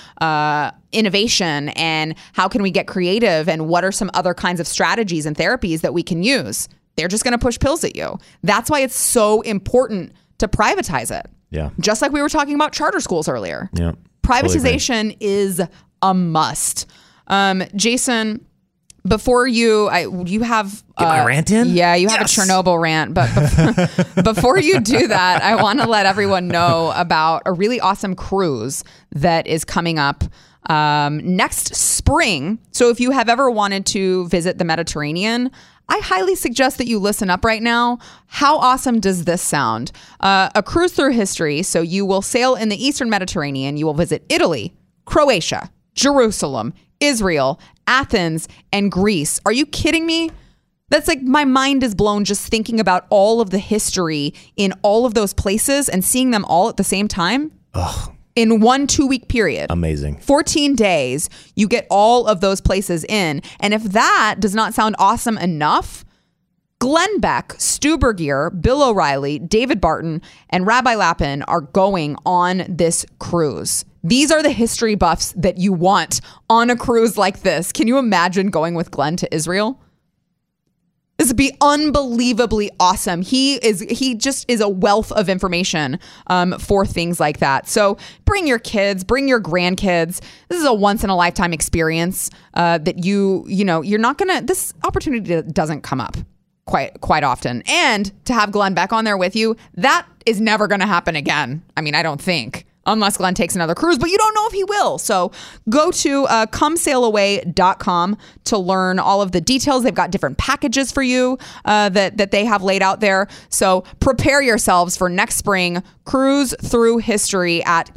innovation and how can we get creative and what are some other kinds of strategies and therapies that we can use. They're just going to push pills at you. That's why it's so important to privatize it. Yeah. Just like we were talking about charter schools earlier. Yeah. Privatization is a must. Jason, before you have get my rant in? Yeah, you have a Chernobyl rant, but before you do that, I want to let everyone know about a really awesome cruise that is coming up next spring. So if you have ever wanted to visit the Mediterranean, I highly suggest that you listen up right now. How awesome does this sound? A cruise through history. So you will sail in the Eastern Mediterranean. You will visit Italy, Croatia, Jerusalem, Israel, Athens, and Greece. Are you kidding me? That's like my mind is blown just thinking about all of the history in all of those places and seeing them all at the same time. Ugh. In 1 2-week period. Amazing. 14 days, you get all of those places in. And if that does not sound awesome enough, Glenn Beck, Stu Burgier, Bill O'Reilly, David Barton, and Rabbi Lapin are going on this cruise. These are the history buffs that you want on a cruise like this. Can you imagine going with Glenn to Israel? This would be unbelievably awesome. He just is a wealth of information for things like that. So bring your kids, bring your grandkids. This is a once in a lifetime experience that you're not gonna. This opportunity doesn't come up quite often. And to have Glenn Beck on there with you, that is never going to happen again. I mean, I don't think. Unless Glenn takes another cruise, but you don't know if he will. So go to comesailaway.com to learn all of the details. They've got different packages for you that they have laid out there. So prepare yourselves for next spring. Cruise through history at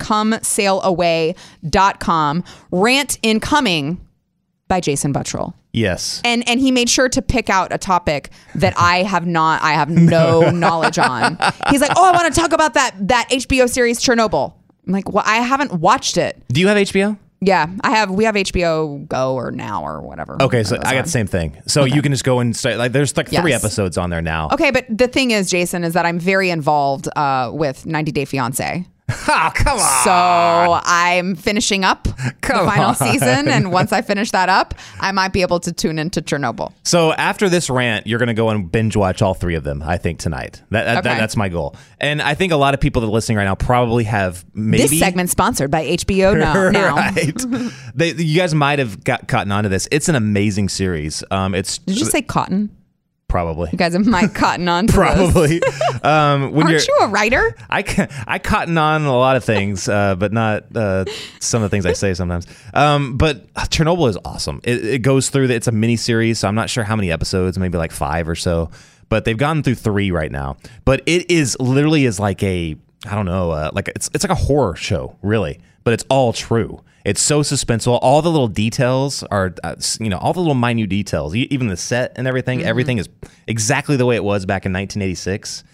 comesailaway.com. Rant incoming by Jason Buttrill. Yes. And he made sure to pick out a topic that I have no knowledge on. He's like, oh, I want to talk about that HBO series Chernobyl. I'm like, well, I haven't watched it. Do you have HBO? Yeah, we have HBO Go or Now or whatever. Okay, so I got the same thing. So you can just go and start, there's 3 episodes on there now. Okay, but the thing is, Jason, is that I'm very involved with 90 Day Fiancé. Oh, come on. So I'm finishing up the final season. And once I finish that up, I might be able to tune into Chernobyl. So after this rant, you're going to go and binge watch all 3 of them, I think, tonight. That's my goal. And I think a lot of people that are listening right now probably have maybe... This segment sponsored by HBO now. Right. You guys might have gotten onto this. It's an amazing series. Did you say cotton? Probably. You guys might cotton on to Probably. Aren't you a writer? I cotton on a lot of things, but not some of the things I say sometimes. But Chernobyl is awesome. It goes through, it's a mini series, so I'm not sure how many episodes, maybe like 5 or so. But they've gotten through 3 right now. But it is literally is like a, I don't know, it's like a horror show, really. But it's all true. It's so suspenseful. All the little details are, all the little minute details, even the set and everything. Mm-hmm. Everything is exactly the way it was back in 1986.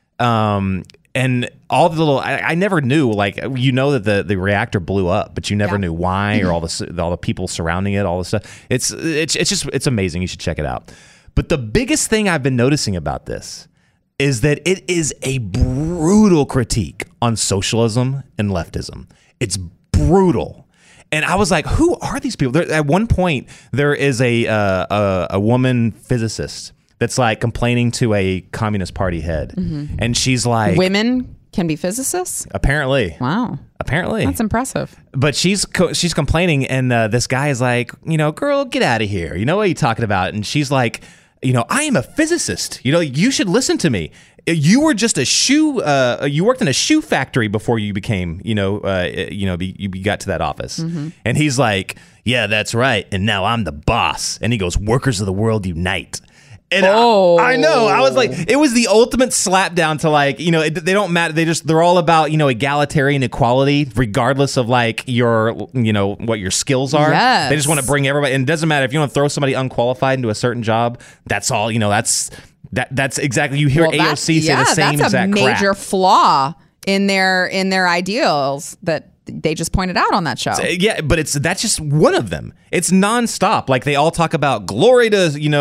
And all the little, I never knew, that the reactor blew up, but you never knew why or all the people surrounding it, all the stuff. It's amazing. You should check it out. But the biggest thing I've been noticing about this is that it is a brutal critique on socialism and leftism. It's brutal. And I was like, who are these people? At one point, there is a woman physicist that's like complaining to a Communist Party head. And she's like... Women can be physicists? Apparently. Wow. Apparently. That's impressive. But she's complaining, and this guy is like, girl, get out of here. You know what are you talking about? And she's like, I am a physicist. You should listen to me. You were just a shoe. You worked in a shoe factory before you became, you got to that office. And he's like, yeah, that's right. And now I'm the boss. And he goes, workers of the world unite. And I know. I was like, it was the ultimate slap down to like, they don't matter. They're all about, egalitarian equality, regardless of like your, what your skills are. Yes. They just want to bring everybody. And it doesn't matter if you want to throw somebody unqualified into a certain job. That's all, that's exactly, you hear AOC say the same exact crap. That's a major flaw in their ideals that they just pointed out on that show. Yeah, but that's just one of them. It's nonstop. Like they all talk about glory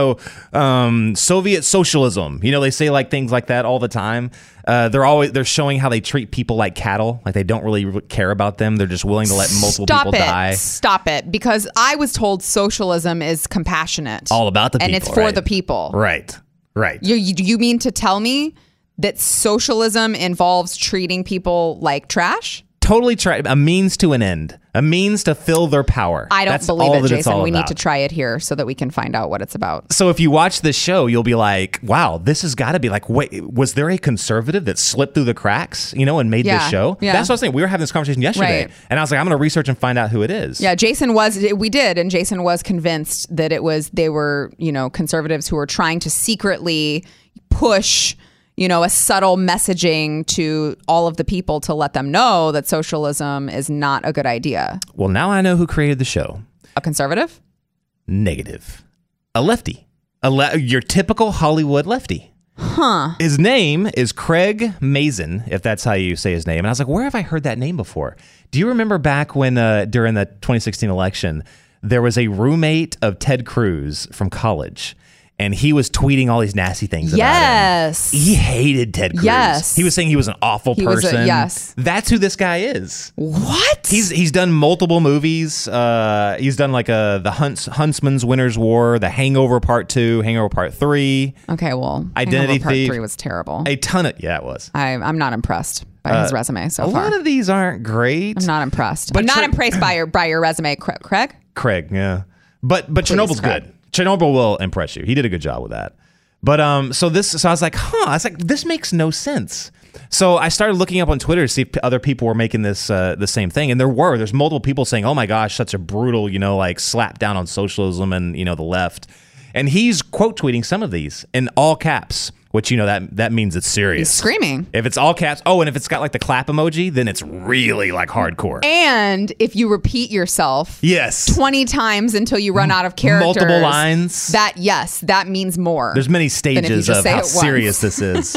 to Soviet socialism. They say like things like that all the time. They're showing how they treat people like cattle. Like they don't really care about them. They're just willing to let multiple people die. Stop it. Because I was told socialism is compassionate. All about the people, and it's for the people. Right. You mean to tell me that socialism involves treating people like trash? Totally a means to an end, a means to fill their power. I don't believe it, Jason. We about. need to try it here so that we can find out what it's about. So if you watch this show, you'll be like, wow, this has got to be like, wait, was there a conservative that slipped through the cracks, and made this show? Yeah. That's what I was saying. We were having this conversation yesterday, right. And I was like, I'm going to research and find out who it is. Yeah, Jason was convinced that they were, conservatives who were trying to secretly push a subtle messaging to all of the people to let them know that socialism is not a good idea. Well, now I know who created the show. A conservative? Negative. A lefty. Your typical Hollywood lefty. Huh. His name is Craig Mazin, if that's how you say his name. And I was like, where have I heard that name before? Do you remember back when during the 2016 election, there was a roommate of Ted Cruz from college? And he was tweeting all these nasty things about him. He hated Ted Cruz. Yes. He was saying he was an awful person. Yes. That's who this guy is. What? He's done multiple movies. He's done like the Huntsman's Winter's War, The Hangover Part 2, Hangover Part 3. Okay, well, Identity Hangover Part Thief. 3 was terrible. A ton of, it was. I'm not impressed by his resume so far. A lot of these aren't great. I'm not impressed. But I'm not impressed by your resume, Craig. Craig, yeah. But Chernobyl's good. Chernobyl will impress you. He did a good job with that. But so I was like, this makes no sense. So I started looking up on Twitter to see if other people were making this the same thing, and there's multiple people saying, "Oh my gosh, such a brutal, like slap down on socialism and the left." And he's quote tweeting some of these in all caps, which that means it's serious. He's screaming. If it's all caps, and if it's got like the clap emoji, then it's really like hardcore. And if you repeat yourself, 20 times until you run out of characters, multiple lines, that means more. There's many stages of how serious this is.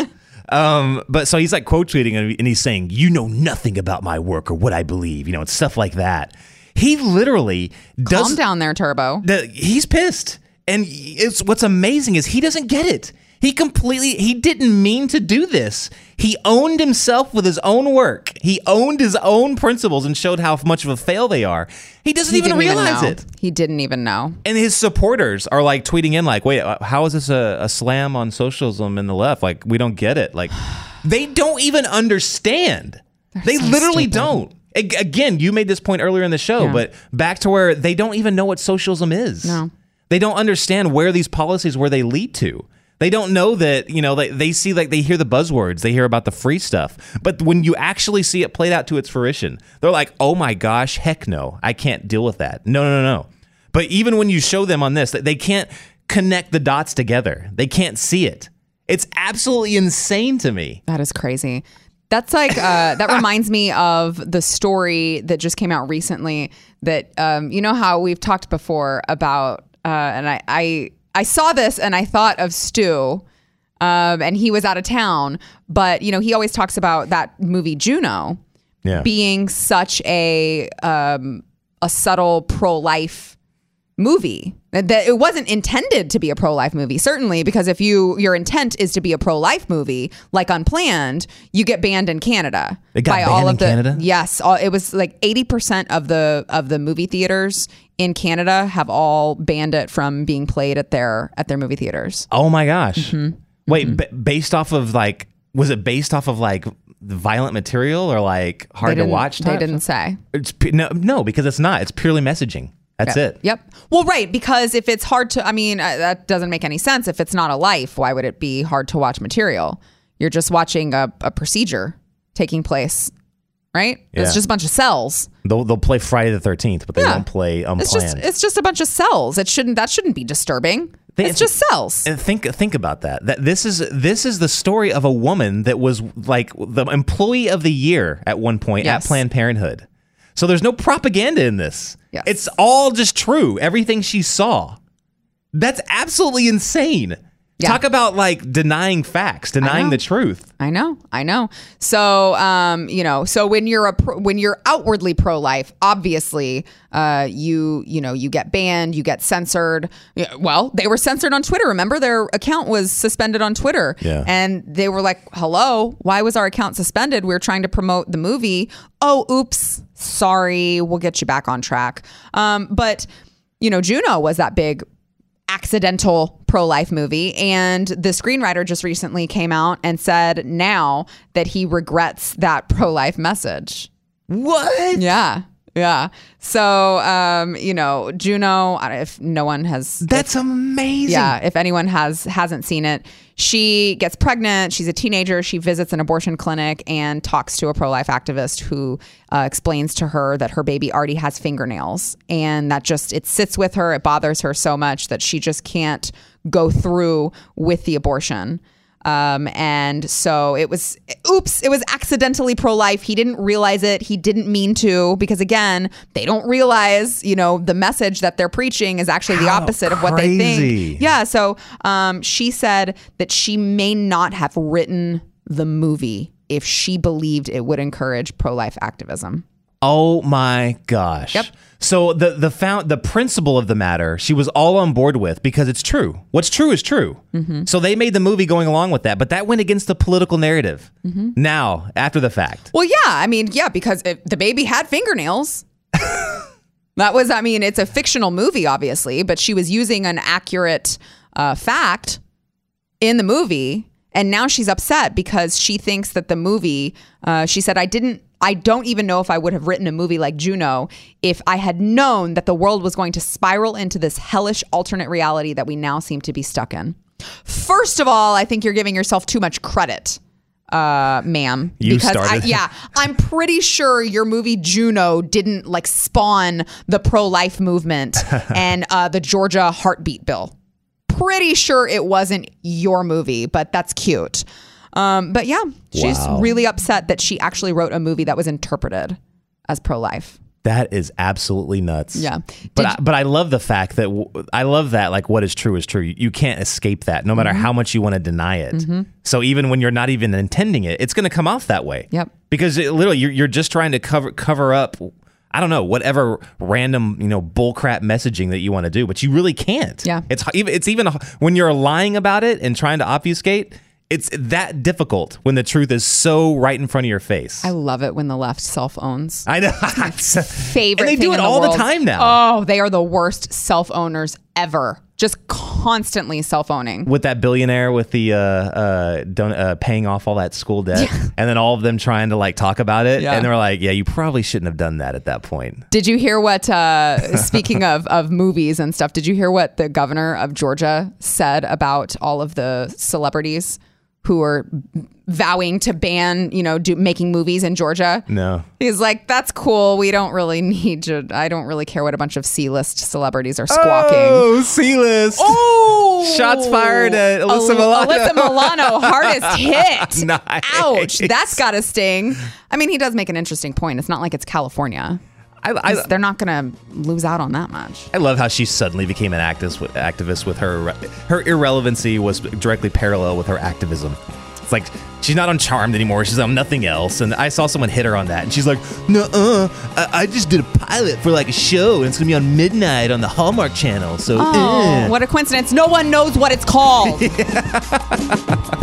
But so he's like quote tweeting and he's saying, "You know nothing about my work or what I believe," and stuff like that. He literally does. Calm down there, Turbo. He's pissed. And what's amazing is he doesn't get it. He didn't mean to do this. He owned himself with his own work. He owned his own principles and showed how much of a fail they are. He doesn't even realize it. He didn't even know. And his supporters are like tweeting in like, wait, how is this a slam on socialism and the left? Like, we don't get it. Like, they don't even understand. They literally don't. Again, you made this point earlier in the show, but back to where they don't even know what socialism is. No. They don't understand where these policies, where they lead to. They don't know that, they see, like, they hear the buzzwords. They hear about the free stuff. But when you actually see it played out to its fruition, they're like, oh my gosh, heck no. I can't deal with that. No. But even when you show them on this, they can't connect the dots together. They can't see it. It's absolutely insane to me. That is crazy. That's like, that reminds me of the story that just came out recently that, how we've talked before about, and I saw this and I thought of Stu, and he was out of town, but he always talks about that movie Juno being such a subtle pro-life movie. That it wasn't intended to be a pro-life movie, certainly, because if your intent is to be a pro-life movie, like Unplanned, you get banned in Canada. It got banned in Canada? Yes, it was like 80% of the movie theaters in Canada have all banned it from being played at their movie theaters. Oh my gosh! Wait, based off of like, was it based off of like the violent material or like hard to watch? They didn't say. It's no, because it's not. It's purely messaging. That's it. Yep. Well, right, because if it's hard to, I mean, that doesn't make any sense. If it's not a life, why would it be hard to watch material? You're just watching a procedure taking place, right? Yeah. It's just a bunch of cells. They'll play Friday the 13th, but they won't play Unplanned. It's just a bunch of cells. That shouldn't be disturbing. It's just cells. And think about that. That this is the story of a woman that was like the employee of the year at one point at Planned Parenthood. So there's no propaganda in this. Yes. It's all just true. Everything she saw. That's absolutely insane. Yeah. Talk about like denying facts, denying the truth. I know. So, so when you're outwardly pro-life, obviously, you get banned, you get censored. Well, they were censored on Twitter. Remember, their account was suspended on Twitter. Yeah. And they were like, "Hello, why was our account suspended? We were trying to promote the movie. Oh, oops, sorry. We'll get you back on track." But Juno was that big accidental pro-life movie, and the screenwriter just recently came out and said now that he regrets that pro-life message. What? Yeah. So, Juno, if no one has... That's amazing. Yeah, if anyone hasn't seen it, she gets pregnant. She's a teenager. She visits an abortion clinic and talks to a pro-life activist who explains to her that her baby already has fingernails, and that it sits with her. It bothers her so much that she just can't go through with the abortion. And so it was accidentally pro-life. He didn't realize it. He didn't mean to, because again, they don't realize, the message that they're preaching is actually the opposite of what they think. Yeah. So, she said that she may not have written the movie if she believed it would encourage pro-life activism. Oh my gosh. Yep. So the principle of the matter, she was all on board with, because it's true. What's true is true. Mm-hmm. So they made the movie going along with that, but that went against the political narrative. Mm-hmm. Now, after the fact. Well, yeah, because the baby had fingernails. It's a fictional movie, obviously, but she was using an accurate fact in the movie. And now she's upset because she thinks that the movie, she said, I don't even know if I would have written a movie like Juno if I had known that the world was going to spiral into this hellish alternate reality that we now seem to be stuck in. First of all, I think you're giving yourself too much credit, ma'am. You started. I'm pretty sure your movie Juno didn't spawn the pro-life movement and the Georgia heartbeat bill. Pretty sure it wasn't your movie, but that's cute. But yeah, she's really upset that she actually wrote a movie that was interpreted as pro-life. That is absolutely nuts. Yeah. But I love the fact that what is true is true. You can't escape that no matter how much you want to deny it. Mm-hmm. So even when you're not even intending it, it's going to come off that way. Yep. Because literally you're just trying to cover up, I don't know, whatever random, bullcrap messaging that you want to do, but you really can't. Yeah. It's even when you're lying about it and trying to obfuscate, it's that difficult when the truth is so right in front of your face. I love it when the left self-owns. I know. It's my favorite and they do it all the time now. Oh, they are the worst self-owners ever. Just constantly self-owning. With that billionaire with the paying off all that school debt, and then all of them trying to talk about it, and they're like, "Yeah, you probably shouldn't have done that at that point." Did you hear what? Speaking of movies and stuff, did you hear what the governor of Georgia said about all of the celebrities who are vowing to ban, making movies in Georgia? No. He's like, that's cool. We don't really need to. I don't really care what a bunch of C-list celebrities are squawking. Oh, C-list. Oh. Shots fired at Alyssa Milano. Alyssa Milano, hardest hit. Nice. Ouch. That's got to sting. I mean, he does make an interesting point. It's not like it's California. They're not going to lose out on that much. I love how she suddenly became an activist with her irrelevancy was directly parallel with her activism. It's like she's not on Charmed anymore. She's on nothing else. And I saw someone hit her on that, and she's like, "Nuh-uh, I just did a pilot for like a show, and it's gonna be on midnight on the Hallmark Channel." So, what a coincidence! No one knows what it's called.